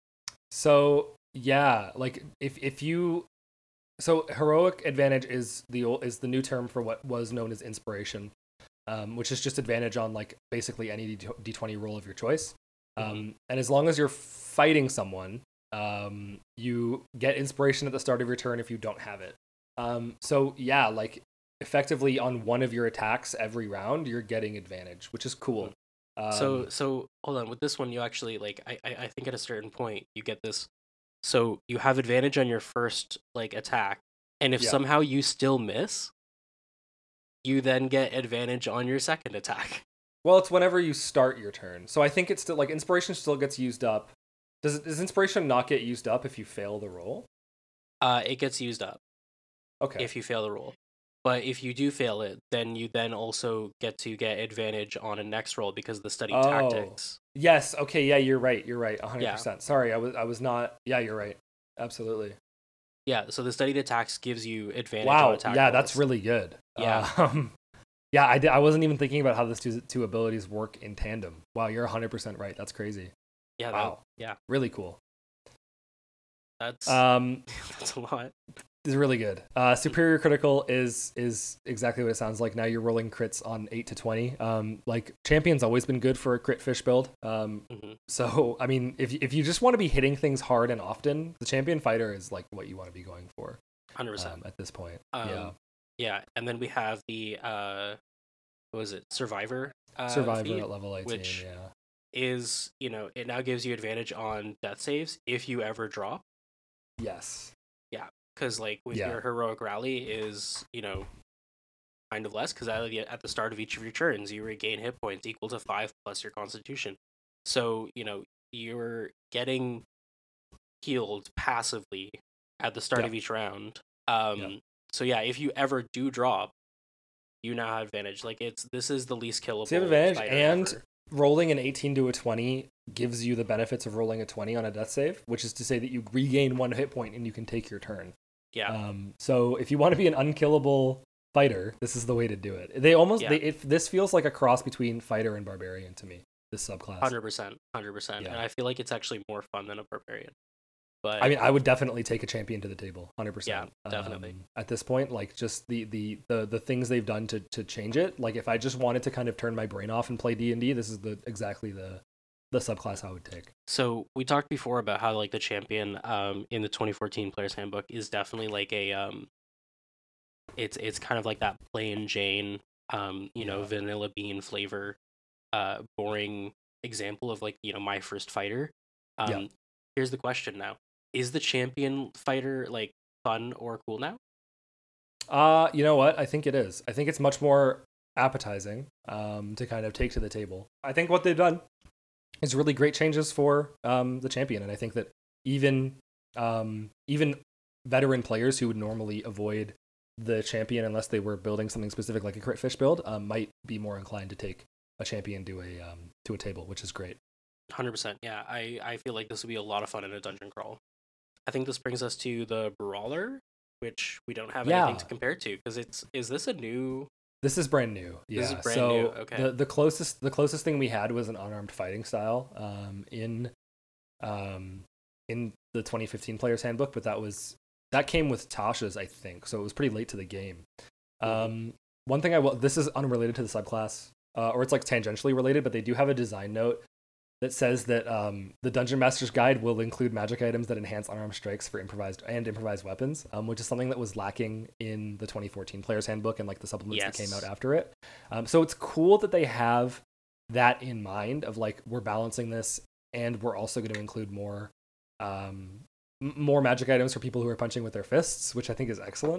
so yeah, like if if you so heroic advantage is the old, is the new term for what was known as inspiration, um, which is just advantage on like basically any D twenty roll of your choice. Um, Mhm. And as long as you're fighting someone, um, you get inspiration at the start of your turn if you don't have it. Um, so yeah, like effectively on one of your attacks every round, you're getting advantage, which is cool. Um, so so hold on, with this one, you actually like I, I I think at a certain point you get this. So you have advantage on your first like attack, and if Yeah. somehow you still miss, you then get advantage on your second attack. well, it's whenever you start your turn. So I think it's still like inspiration still gets used up. Does does inspiration not get used up if you fail the roll? Uh, it gets used up Okay. if you fail the roll. But if you do fail it, then you then also get to get advantage on a next roll because of the study Oh. tactics. Yes. Okay. Yeah, you're right. You're right. one hundred Yeah. percent. Sorry, I was I was not. Yeah, you're right. Absolutely. Yeah, so the studied attacks gives you advantage on Wow. attack Yeah, rolls. that's really good. Yeah. Um, Yeah, I, did, I wasn't even thinking about how those two, two abilities work in tandem. Wow, you're one hundred percent right. That's crazy. Yeah. Wow. That, yeah. Really cool. That's Um, that's a lot. is really good. Uh, superior critical is is exactly what it sounds like. Now you're rolling crits on eight to twenty. Um, like champion's always been good for a crit fish build. Um, Mm-hmm. so I mean, if if you just want to be hitting things hard and often, the champion fighter is like what you want to be going for. one hundred percent. Um, at this point. Um, yeah. Yeah, and then we have the uh, what was it, Survivor? Uh, Survivor feat, at level eighteen. which Yeah. is, you know, it now gives you advantage on death saves if you ever drop. Yes. Yeah, because like with Yeah. your heroic rally is, you know, kind of less because at the at the start of each of your turns you regain hit points equal to five plus your Constitution. So you know you're getting healed passively at the start Yeah. of each round. Um, Yeah. So yeah, if you ever do drop, you now have advantage. Like it's this is the least killable. So you have advantage, fighter and ever. rolling an eighteen to a twenty gives you the benefits of rolling a twenty on a death save, which is to say that you regain one hit point and you can take your turn. Yeah. Um, so if you want to be an unkillable fighter, this is the way to do it. They almost Yeah. they it, this feels like a cross between fighter and barbarian to me. This subclass. Hundred percent, hundred percent, Yeah. and I feel like it's actually more fun than a barbarian. But I mean, I would definitely take a champion to the table, hundred percent. Yeah, definitely. Um, at this point, like just the, the the the things they've done to to change it. Like if I just wanted to kind of turn my brain off and play D and D, this is the exactly the the subclass I would take. So we talked before about how like the champion um in the twenty fourteen Player's Handbook is definitely like a um. It's it's kind of like that plain Jane, um, you know, Yeah. vanilla bean flavor, uh, boring example of like you know my first fighter. Um, Yeah. Here's the question now: is the champion fighter like fun or cool now? Uh, you know what? I think it is. I think it's much more appetizing um, to kind of take to the table. I think what they've done is really great changes for um, the champion, and I think that even um, even veteran players who would normally avoid the champion unless they were building something specific like a crit fish build um, might be more inclined to take a champion to a um, to a table, which is great. Hundred percent. Yeah, I I feel like this would be a lot of fun in a dungeon crawl. I think this brings us to the brawler, which we don't have Yeah. anything to compare to because it's is this a new? This is brand new. Yeah. This is brand so new, okay. the the closest the closest thing we had was an unarmed fighting style um, in um, in the twenty fifteen Player's Handbook, but that was that came with Tasha's, I think. So it was pretty late to the game. Um, Mhm. One thing I will this is unrelated to the subclass, uh, or it's like tangentially related, but they do have a design note that says that um, the Dungeon Master's Guide will include magic items that enhance unarmed strikes for improvised and improvised weapons, um, which is something that was lacking in the twenty fourteen Player's Handbook and like the supplements that came Yes. out after it. Um, so it's cool that they have that in mind of like we're balancing this and we're also going to include more um, m- more magic items for people who are punching with their fists, which I think is excellent.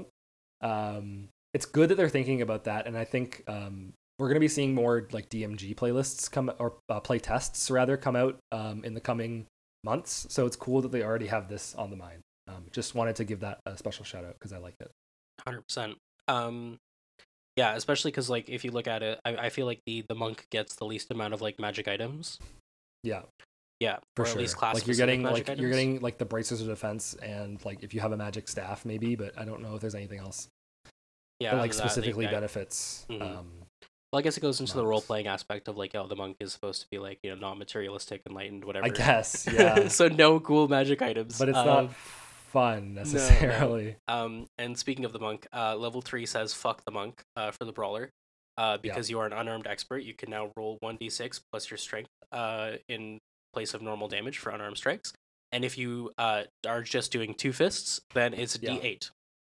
Um, it's good that they're thinking about that, and I think um, we're going to be seeing more like D M G playlists come or uh, play tests rather come out um, in the coming months. So it's cool that they already have this on the mind. Um, just wanted to give that a special shout out because I liked it. Hundred percent. Um, yeah, especially because like if you look at it, I, I feel like the the monk gets the least amount of like magic items. Yeah, Yeah, for or sure. at least class Like you're specific getting like magic you're items. getting like the bracers of defense and like if you have a magic staff maybe, but I don't know if there's anything else Yeah, that like other than that, they- specifically I- benefits. Mhm. Um, Well, I guess it goes into the monks. role playing aspect of like, oh, the monk is supposed to be like, you know, non materialistic, enlightened, whatever. I guess, yeah, So no cool magic items. but it's Um, not fun necessarily. Um, and speaking of the monk, uh, level three says fuck the monk uh, for the brawler. Uh, because you are an unarmed expert, you can now roll one d six plus your strength uh, in place of normal damage for unarmed strikes. And if you uh, are just doing two fists, then it's a Yeah. d eight.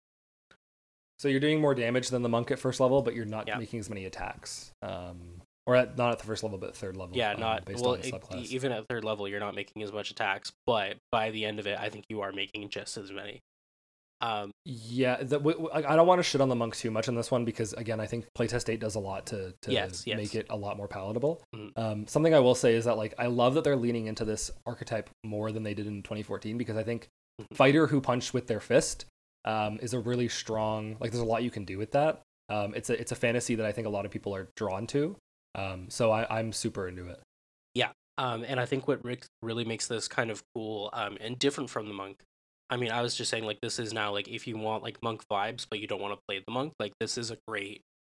So you're doing more damage than the monk at first level, but you're not Yeah. making as many attacks. Um, or at, not at the first level, but third level. Yeah, um, not based well. on the it- subclass. even at third level, you're not making as much attacks, but by the end of it, I think you are making just as many. Um, Yeah, the, w- w- I I don't want to shit on the monk too much in this one because again, I think playtest eight does a lot to to Yes, yes. make it a lot more palatable. Mhm. Um, something I will say is that like I love that they're leaning into this archetype more than they did in twenty fourteen because I think Mhm. fighter who punch with their fist um, is a really strong like. There's a lot you can do with that. Um, it's a it's a fantasy that I think a lot of people are drawn to. Um, so I, I'm super into it. Um, and I think what Rick really makes this kind of cool um, and different from the monk. I mean, I was just saying like this is now like if you want like monk vibes, but you don't want to play the monk, like this is a great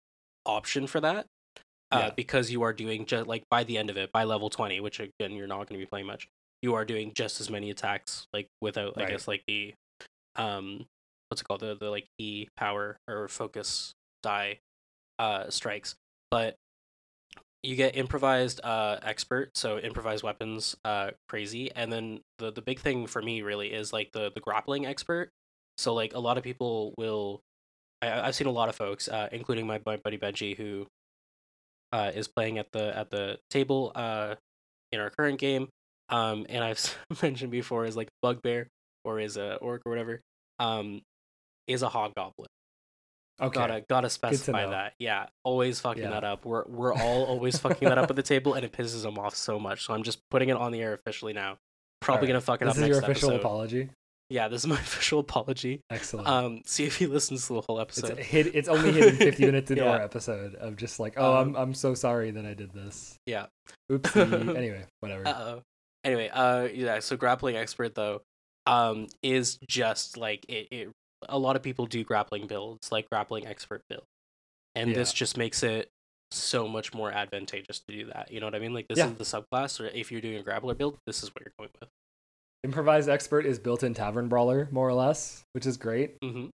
option for that. Uh, Yeah. because you are doing just like by the end of it, by level twenty, which again you're not going to be playing much, you are doing just as many attacks, like without, I Right. guess, like the um, what's it called, the the like E power or focus die, uh, strikes. But you get improvised uh expert, so improvised weapons, uh, crazy, and then the the big thing for me really is like the the grappling expert. So like a lot of people will, I, I've seen a lot of folks, uh, including my, my buddy Benji, who uh, is playing at the at the table uh, in our current game. Um, and I've mentioned before is like bugbear or is a orc or whatever. Um, is a hobgoblin. Okay. Gotta gotta Good to specify know. that. Yeah, always fucking Yeah. that up. We're we're all always fucking that up at the table, and it pisses them off so much. So I'm just putting it on the air officially now. Probably All gonna right. fuck it This up is next your official episode. apology. Yeah, this is my official apology. Excellent. Um, see if he listens to the whole It's episode. hid, It's only hidden fifty minutes into Yeah. our episode of just like, oh, Um, I'm I'm so sorry that I did this. Yeah. Oopsie. Anyway, whatever. Uh oh. Anyway, uh, yeah. So grappling expert though, um, is just like it. it a lot of people do grappling builds, like grappling expert build, and Yeah. this just makes it so much more advantageous to do that. You know what I mean? Like this Yeah. is the subclass, or if you're doing a grappler build, this is what you're going with. Improvised expert is built-in tavern brawler, more or less, which is great. Mm-hmm.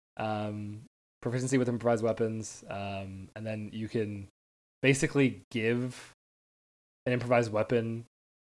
Um, proficiency with improvised weapons, um, and then you can basically give an improvised weapon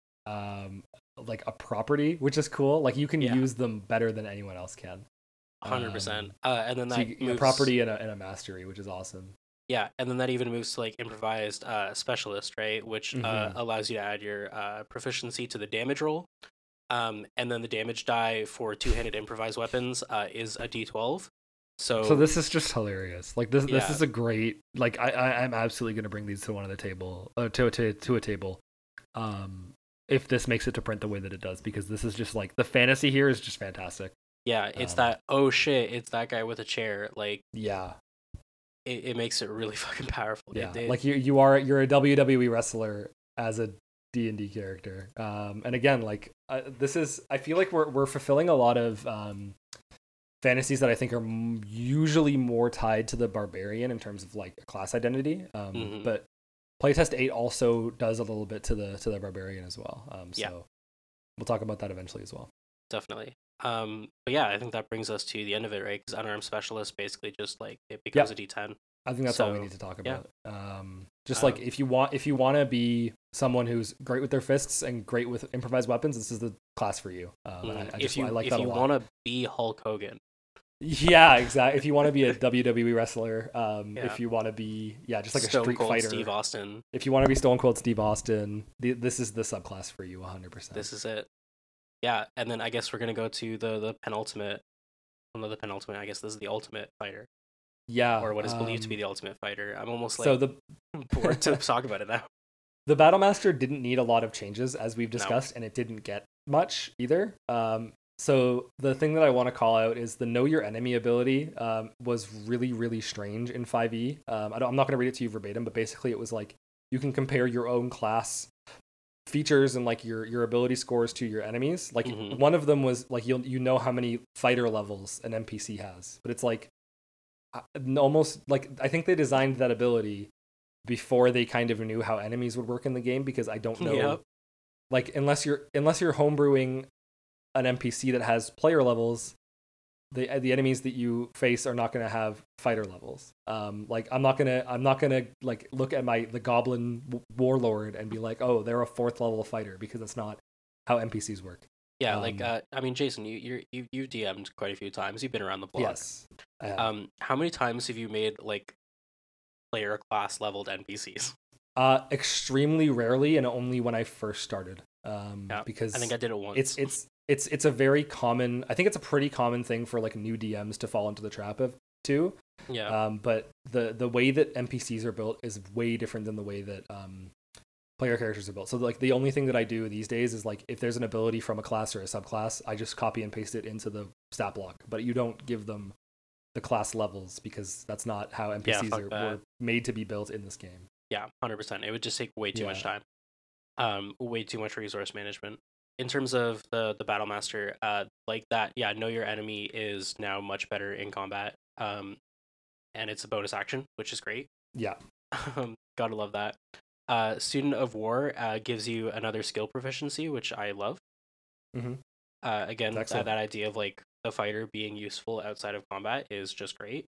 um, like a property, which is cool. Like you can Yeah. use them better than anyone else can. Hundred percent. Um, Uh, and then so that you, a moves, property and a, and a mastery, which is awesome. Yeah, and then that even moves to like improvised uh, specialist, right? Which uh, Mhm. allows you to add your uh, proficiency to the damage roll. Um, and then the damage die for two-handed improvised weapons uh, is a d twelve. So, So this is just hilarious. Like this, this Yeah. is a great. Like I, I I'm absolutely gonna bring these to one of the table, uh, to to to a table. Um, if this makes it to print the way that it does, because this is just like the fantasy here is just fantastic. yeah, it's um, that, oh shit, it's that guy with a chair. Like, Yeah, it, it makes it really fucking powerful. yeah. It- it- Like you you are you're a W W E wrestler as a D and D character. Um, and again, like uh, this is I feel like we're we're fulfilling a lot of um fantasies that I think are m- usually more tied to the barbarian in terms of like a class identity. Um, Mhm. but playtest eight also does a little bit to the to the barbarian as well. Um, so Yeah. we'll talk about that eventually as well. Definitely. Um, but yeah, I think that brings us to the end of it, right? Because unarmed specialist basically just like it becomes Yeah. a d ten. I think that's all we So, need to talk yeah. about. Um, just Um, like if you want if you want to be someone who's great with their fists and great with improvised weapons, this is the class for you. Um, and I, I if just you I like if that a you lot. want to be Hulk Hogan, Yeah, exactly. If you want to be a W W E wrestler, um, Yeah. if you want to be, yeah, just like Stone a street Cold fighter. Steve Austin, If you want to be Stone Cold Steve Austin, the, this is the subclass for you, one hundred percent. this is it. Yeah, and then I guess we're gonna go to the the penultimate. Well, not the penultimate. I guess this is the ultimate fighter, Yeah, or what is believed to be um, the ultimate fighter. I'm almost like so the bored to talk about it now. the Battlemaster didn't need a lot of changes, as we've discussed, and it didn't get much either. Um, so the thing that I want to call out is the Know Your Enemy ability um, was really, really strange in five E. Um, I don't, I'm not going to read it to you verbatim, but basically it was like you can compare your own class features and like your your ability scores to your enemies. Like Mhm. one of them was like you you know how many fighter levels an N P C has, but it's like uh, almost like I think they designed that ability before they kind of knew how enemies would work in the game, because I don't know Yep. like unless you're unless you're homebrewing an N P C that has player levels, the the enemies that you face are not going to have fighter levels. Um, like I'm not gonna I'm not gonna like look at my the Goblin w- Warlord and be like, oh, they're a fourth level fighter, because that's not how N P Cs work. Yeah, like Um, uh, I mean, Jason, you you you you've D M'd quite a few times. You've been around the block. Yes. I have. Um, how many times have you made like player class leveled N P Cs? Uh, extremely rarely, and only when I first started. Um, Yeah, because I think I did it once. it's it's it's it's a very common. I think it's a pretty common thing for like new D Ms to fall into the trap of too. yeah, Um, but the the way that N P Cs are built is way different than the way that um, player characters are built. So like the only thing that I do these days is like if there's an ability from a class or a subclass, I just copy and paste it into the stat block. But you don't give them the class levels, because that's not how N P Cs Yeah, fuck are that. were made to be built in this game. yeah, hundred percent. It would just take way too much Yeah. time. Um, way too much resource management. In terms of the the battle master, uh, like that, yeah, know your enemy is now much better in combat. Um, and it's a bonus action, which is great. Yeah. Um, gotta love that. Uh, Student of War uh, gives you another skill proficiency, which I love. Mm-hmm. Uh, again, that, Excellent. that idea of like the fighter being useful outside of combat is just great.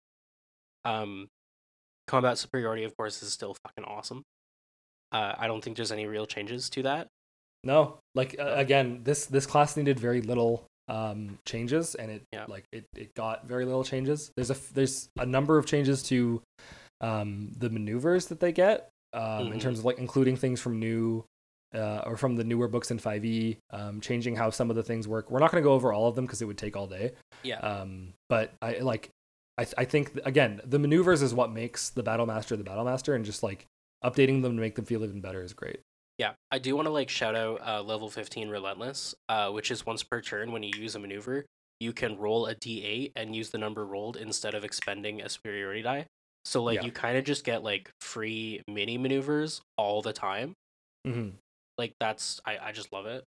Um, Combat superiority, of course, is still fucking awesome. Uh, I don't think there's any real changes to that. No, like uh, So again, this this class needed very little um changes, and it yeah. like it, it got very little changes. There's a there's a number of changes to um the maneuvers that they get um in Mm-hmm. terms of like including things from new uh, or from the newer books in five e, um, changing how some of the things work. We're not going to go over all of them because it would take all day. Yeah, Um, but I like I I think again the maneuvers is what makes the Battle Master the Battle Master, and just like updating them to make them feel even better is great. yeah. I do want to like shout out uh, level fifteen Relentless, uh, which is once per turn when you use a maneuver, you can roll a d eight and use the number rolled instead of expending a superiority die. So like Yeah. you kind of just get like free mini maneuvers all the time. Mm-hmm. Like that's I I just love it.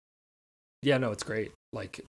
Yeah, no, it's great. Like,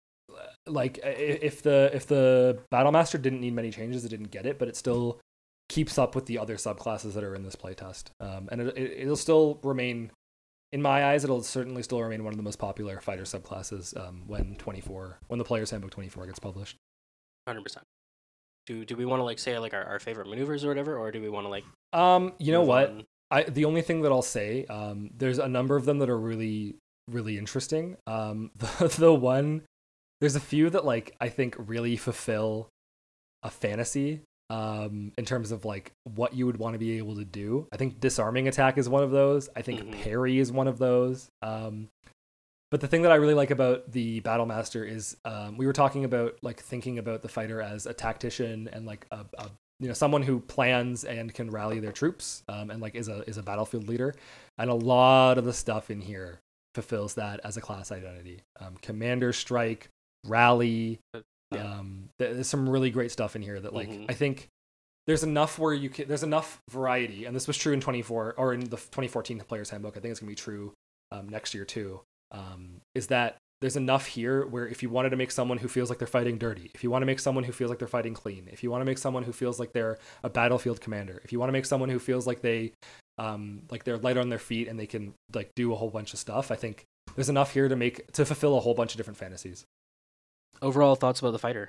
like if the if the Battle Master didn't need many changes, it didn't get it, but it still keeps up with the other subclasses that are in this playtest, um, and it, it, it'll still remain, in my eyes, it'll certainly still remain one of the most popular fighter subclasses um, when twenty-four when the Player's Handbook twenty-four gets published. one hundred percent. Do do we want to like say like our, our favorite maneuvers or whatever, or do we want to like Um, you know move what? on? I the only thing that I'll say, um, there's a number of them that are really really interesting. Um, the the one there's a few that like I think really fulfill a fantasy um in terms of like what you would want to be able to do. I think disarming attack is one of those. I think Mm-hmm. parry is one of those. Um but the thing that I really like about the Battle Master is um we were talking about like thinking about the fighter as a tactician and like a, a you know someone who plans and can rally their troops um and like is a is a battlefield leader, and a lot of the stuff in here fulfills that as a class identity. Um commander strike, rally, Yeah. um, there's some really great stuff in here that like Mm-hmm. I think there's enough where you can there's enough variety, and this was true in twenty-four or in the twenty fourteen Player's Handbook. I think it's gonna be true um, next year too. Um, is that there's enough here where if you wanted to make someone who feels like they're fighting dirty, if you want to make someone who feels like they're fighting clean, if you want to make someone who feels like they're a battlefield commander, if you want to make someone who feels like they um, like they're light on their feet and they can like do a whole bunch of stuff, I think there's enough here to make to fulfill a whole bunch of different fantasies. Overall thoughts about the fighter?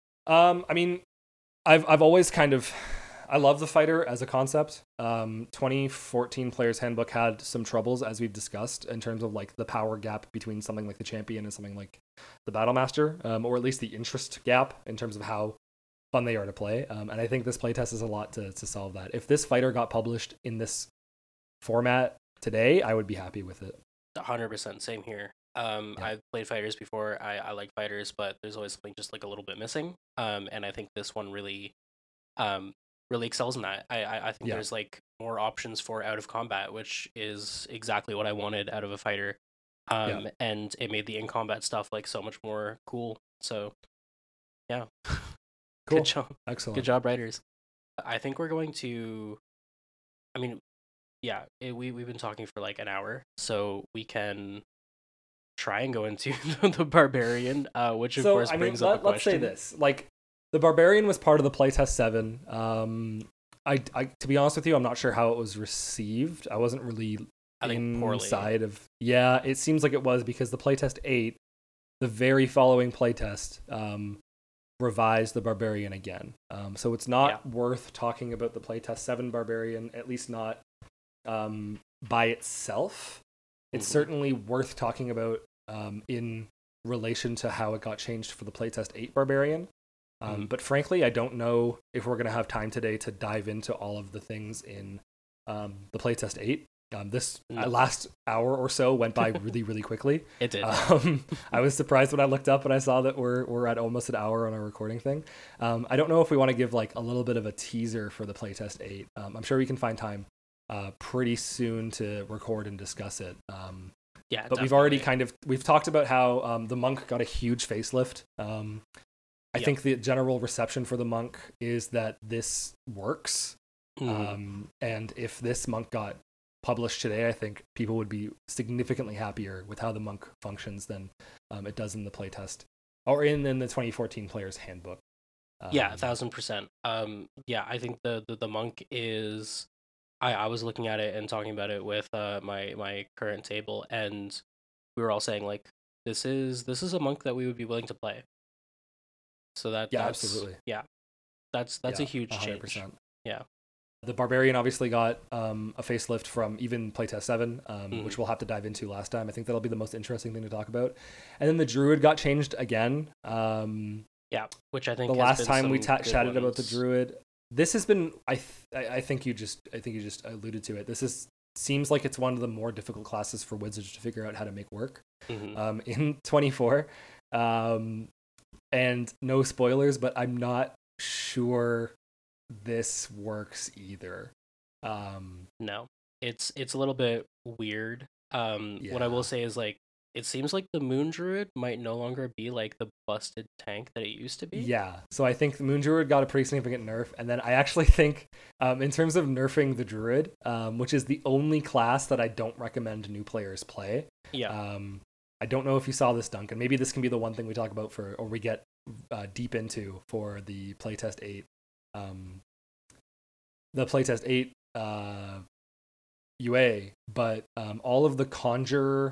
Um, I mean, I've I've always kind of I love the fighter as a concept. Um, twenty fourteen Player's Handbook had some troubles, as we've discussed, in terms of like the power gap between something like the Champion and something like the Battle Master, um, or at least the interest gap in terms of how fun they are to play. Um, and I think this playtest is a lot to to solve that. If this fighter got published in this format today, I would be happy with it. one hundred percent same here. Um, Yeah. I've played fighters before. I, I like fighters, but there's always something just like a little bit missing. Um, and I think this one really, um, really excels in that. I, I, I think Yeah. there's like more options for out of combat, which is exactly what I wanted out of a fighter. Um, Yeah. and it made the in combat stuff like so much more cool. So, yeah, Cool. good job, Excellent. good job, writers. I think we're going to. I mean, yeah, it, we we've been talking for like an hour, so we can try and go into the barbarian, uh, which of So course I mean, brings up let, a let's say question. this: like, the Barbarian was part of the playtest seven. Um, I, I, to be honest with you, I'm not sure how it was received. I wasn't really I think poorly. inside of. Yeah, it seems like it was because the playtest eight, the very following playtest, um, revised the Barbarian again. Um, so it's not Yeah. worth talking about the playtest seven Barbarian, at least not um, by itself. It's Mhm. certainly worth talking about um, in relation to how it got changed for the playtest eight Barbarian. Um, Mhm. But frankly, I don't know if we're going to have time today to dive into all of the things in um, the playtest eight. Um, this No. uh, last hour or so went by really, really quickly. It did. Um, I was surprised when I looked up and I saw that we're we're at almost an hour on our recording thing. Um, I don't know if we want to give like a little bit of a teaser for the playtest eight. Um, I'm sure we can find time uh, pretty soon to record and discuss it. Um, yeah, but we've already definitely. kind of we've talked about how um, the monk got a huge facelift. Um, I Yep. think the general reception for the monk is that this works. Mhm. Um, and if this monk got published today, I think people would be significantly happier with how the monk functions than um, it does in the playtest or in, in the twenty fourteen Player's Handbook. Yeah, a Um, thousand percent. Um, yeah, I think the, the the monk is. I I was looking at it and talking about it with uh my my current table, and we were all saying like this is this is a monk that we would be willing to play. So that yeah, that's absolutely. yeah, that's that's a Yeah, huge change. one hundred percent. Yeah. The Barbarian obviously got um, a facelift from even Playtest seven, um, Hmm. which we'll have to dive into last time. I think that'll be the most interesting thing to talk about. And then the Druid got changed again. Um, Yeah, which I the think has last been time we some ta- good chatted about the ones. Druid, this has been. I, th- I I think you just I think you just alluded to it. This is seems like it's one of the more difficult classes for Wizards to figure out how to make work Hmm. um, in twenty-four. Um, and no spoilers, but I'm not sure this works either. Um, No, it's it's a little bit weird. Um, what I will yeah, say is like it seems like the Moon Druid might no longer be like the busted tank that it used to be. yeah. So I think the Moon Druid got a pretty significant nerf, and then I actually think, um, in terms of nerfing the Druid, um, which is the only class that I don't recommend new players play. Yeah. Um, I don't know if you saw this, Duncan. Maybe this can be the one thing we talk about for, or we get uh, deep into for the playtest eight. Um, the playtest eight uh, U A, but um, all of the conjure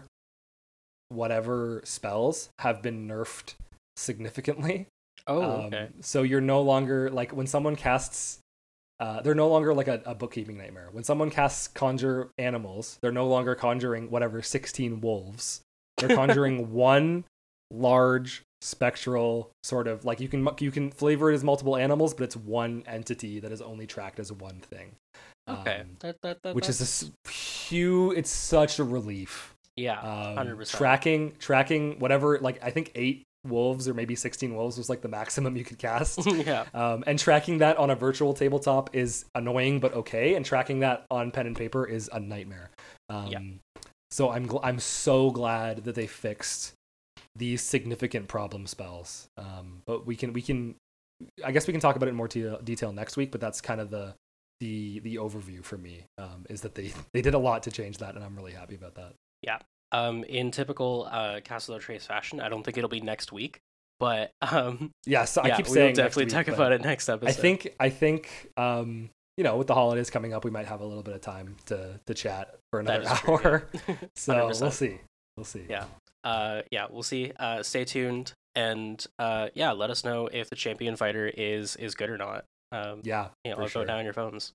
whatever spells have been nerfed significantly. Oh, okay. Um, so you're no longer like when someone casts, uh, they're no longer like a, a bookkeeping nightmare. When someone casts conjure animals, they're no longer conjuring whatever sixteen wolves. They're conjuring one large spectral sort of like you can you can flavor it as multiple animals, but it's one entity that is only tracked as one thing. Okay. Um, That that that which is that's a huge. It's such a relief. yeah, hundred Um, percent. tracking tracking whatever like I think eight wolves or maybe sixteen wolves was like the maximum you could cast. Yeah. Um, and tracking that on a virtual tabletop is annoying but okay, and tracking that on pen and paper is a nightmare. Um, Yeah. So I'm gl- I'm so glad that they fixed these significant problem spells. Um, but we can we can I guess we can talk about it in more te- detail next week. But that's kind of the the the overview for me, um, is that they they did a lot to change that, and I'm really happy about that. Yeah. Um, in typical uh Castle Trace fashion, I don't think it'll be next week, but um, Yeah, so I yeah, keep we'll saying next definitely week, talk but about it next episode. I think I think um, you know, with the holidays coming up, we might have a little bit of time to to chat for that another is true. hour. Yeah. So one hundred we'll percent. see. We'll see. Yeah. Uh, yeah, we'll see. Uh, stay tuned, and uh, yeah, let us know if the champion fighter is is good or not. Um, Yeah, you know, for I'll sure. go down on your phones.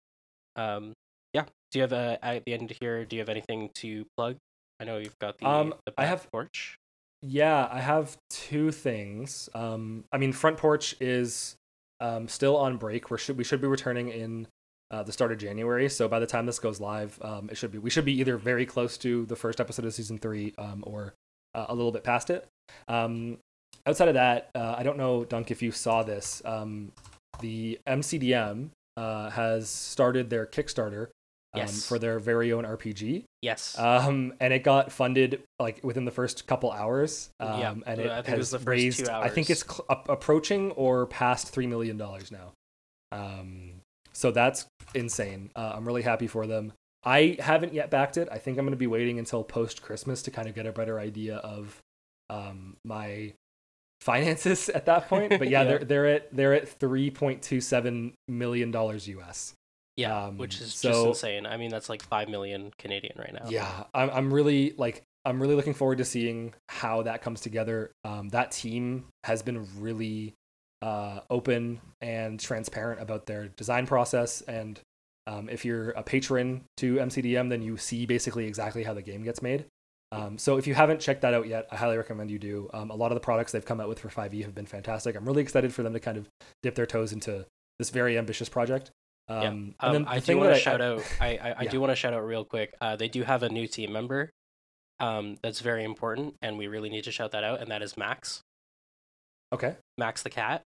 Um, yeah. Do you have a at the end here? Do you have anything to plug? I know you've got the Um, the I back have porch. Yeah, I have two things. Um, I mean, Front Porch is um, still on break. We should we should be returning in uh, the start of January. So by the time this goes live, um, it should be we should be either very close to the first episode of season three, um, or uh, a little bit past it. Um, outside of that, uh, I don't know, Dunk, if you saw this. Um, the M C D M uh, has started their Kickstarter um, Yes. for their very own R P G. Yes. Um, and it got funded like within the first couple hours. Um, Yeah, and I it think it has was the first raised. two I think hours. it's cl- up- approaching or past three million dollars now. Um, so that's insane. Uh, I'm really happy for them. I haven't yet backed it. I think I'm going to be waiting until post Christmas to kind of get a better idea of um, my finances at that point. But yeah, Yeah. they're they're at they're at three point two seven million dollars U S. Yeah, Um, which is just so- insane. I mean, that's like five million Canadian right now. Yeah, I'm I'm really like I'm really looking forward to seeing how that comes together. Um, that team has been really uh, open and transparent about their design process, and um, if you're a patron to M C D M, then you see basically exactly how the game gets made. Um, so if you haven't checked that out yet, I highly recommend you do. Um, a lot of the products they've come out with for five E have been fantastic. I'm really excited for them to kind of dip their toes into this very ambitious project. Um, Yeah. and Um, then I the do thing want that to shout I, out. I I, I Yeah. do want to shout out real quick. Uh, they do have a new team member. Um, that's very important, and we really need to shout that out. And that is Max. Okay. Max the cat.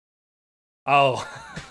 Oh.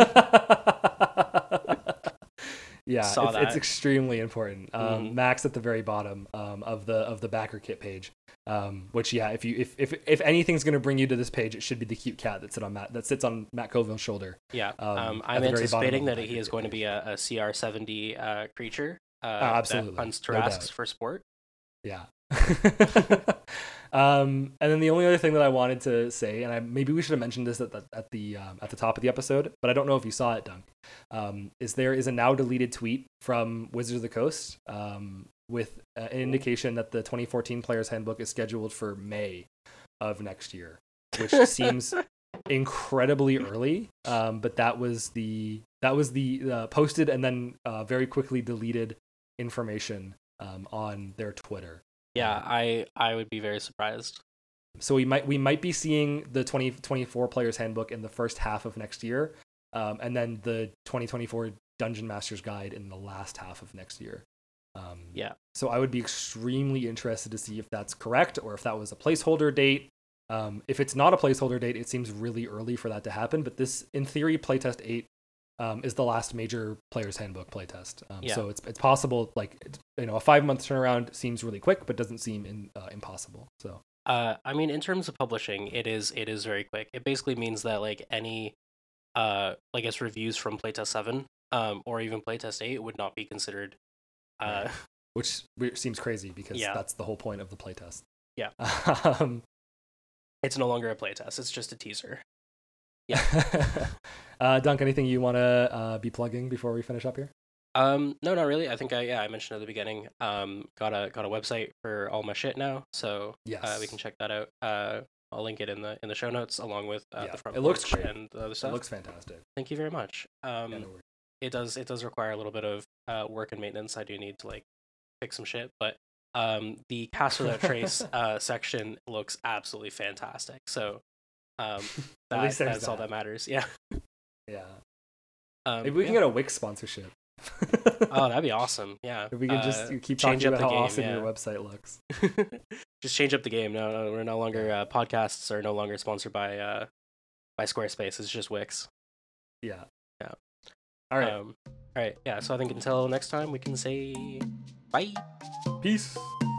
Yeah, Saw it's, it's that. extremely important. Um, Mhm. Max at the very bottom um, of the of the backer kit page, um, which yeah, if you if if, if anything's going to bring you to this page, it should be the cute cat that sit on Matt that sits on Matt Coville's shoulder. Yeah. Um, Um, at I'm the very bottom anticipating of the that he backer is kit going to page. be a, a C R seventy uh, creature uh, absolutely. that hunts No Tarrasques doubt. for sport. Yeah, um, and then the only other thing that I wanted to say, and I maybe we should have mentioned this at the at the um, at the top of the episode, but I don't know if you saw it, Dunk. Um, is there is a now deleted tweet from Wizards of the Coast um, with uh, an indication that the twenty fourteen Players Handbook is scheduled for May of next year, which seems incredibly early. Um, but that was the that was the uh, posted and then uh, very quickly deleted information um, on their Twitter. Yeah, I I would be very surprised. So we might we might be seeing the twenty twenty-four Players Handbook in the first half of next year, um, and then the twenty twenty-four Dungeon Master's Guide in the last half of next year. Um, yeah. So I would be extremely interested to see if that's correct or if that was a placeholder date. Um, if it's not a placeholder date, it seems really early for that to happen. But this, in theory, playtest eight um, is the last major Player's Handbook playtest. Um, Yeah. So it's it's possible. Like you know, a five month turnaround seems really quick, but doesn't seem in, uh, impossible. So. Uh, I mean, in terms of publishing, it is it is very quick. It basically means that like any, uh, I guess reviews from playtest seven, um, or even playtest eight would not be considered. Uh, Right. Which re- seems crazy because Yeah. that's the whole point of the playtest. Yeah. um, it's no longer a playtest; it's just a teaser. uh, Dunk, anything you want to uh, be plugging before we finish up here? Um, no, not really. I think I yeah I mentioned at the beginning. Um, got a got a website for all my shit now, so Yes. uh, we can check that out. Uh, I'll link it in the in the show notes along with uh, Yeah, the front. it looks porch great. and the other It stuff. looks fantastic. Thank you very much. Um, Yeah, no worries. it does it does require a little bit of uh, work and maintenance. I do need to like fix some shit, but um, the Cast Without Trace uh, section looks absolutely fantastic. So um, At that, least there's that's all that. that matters. Yeah. Yeah. Um, Maybe we can yeah. get a Wix sponsorship. Oh, that'd be awesome. Yeah. If we could just Uh, keep change talking up about the how game, awesome yeah. your website looks. Just change up the game. No, no we're no longer uh, podcasts are no longer sponsored by uh, by Squarespace. It's just Wix. Yeah. Yeah. All right. Um, all right. Yeah. So I think until next time, we can say bye. Peace.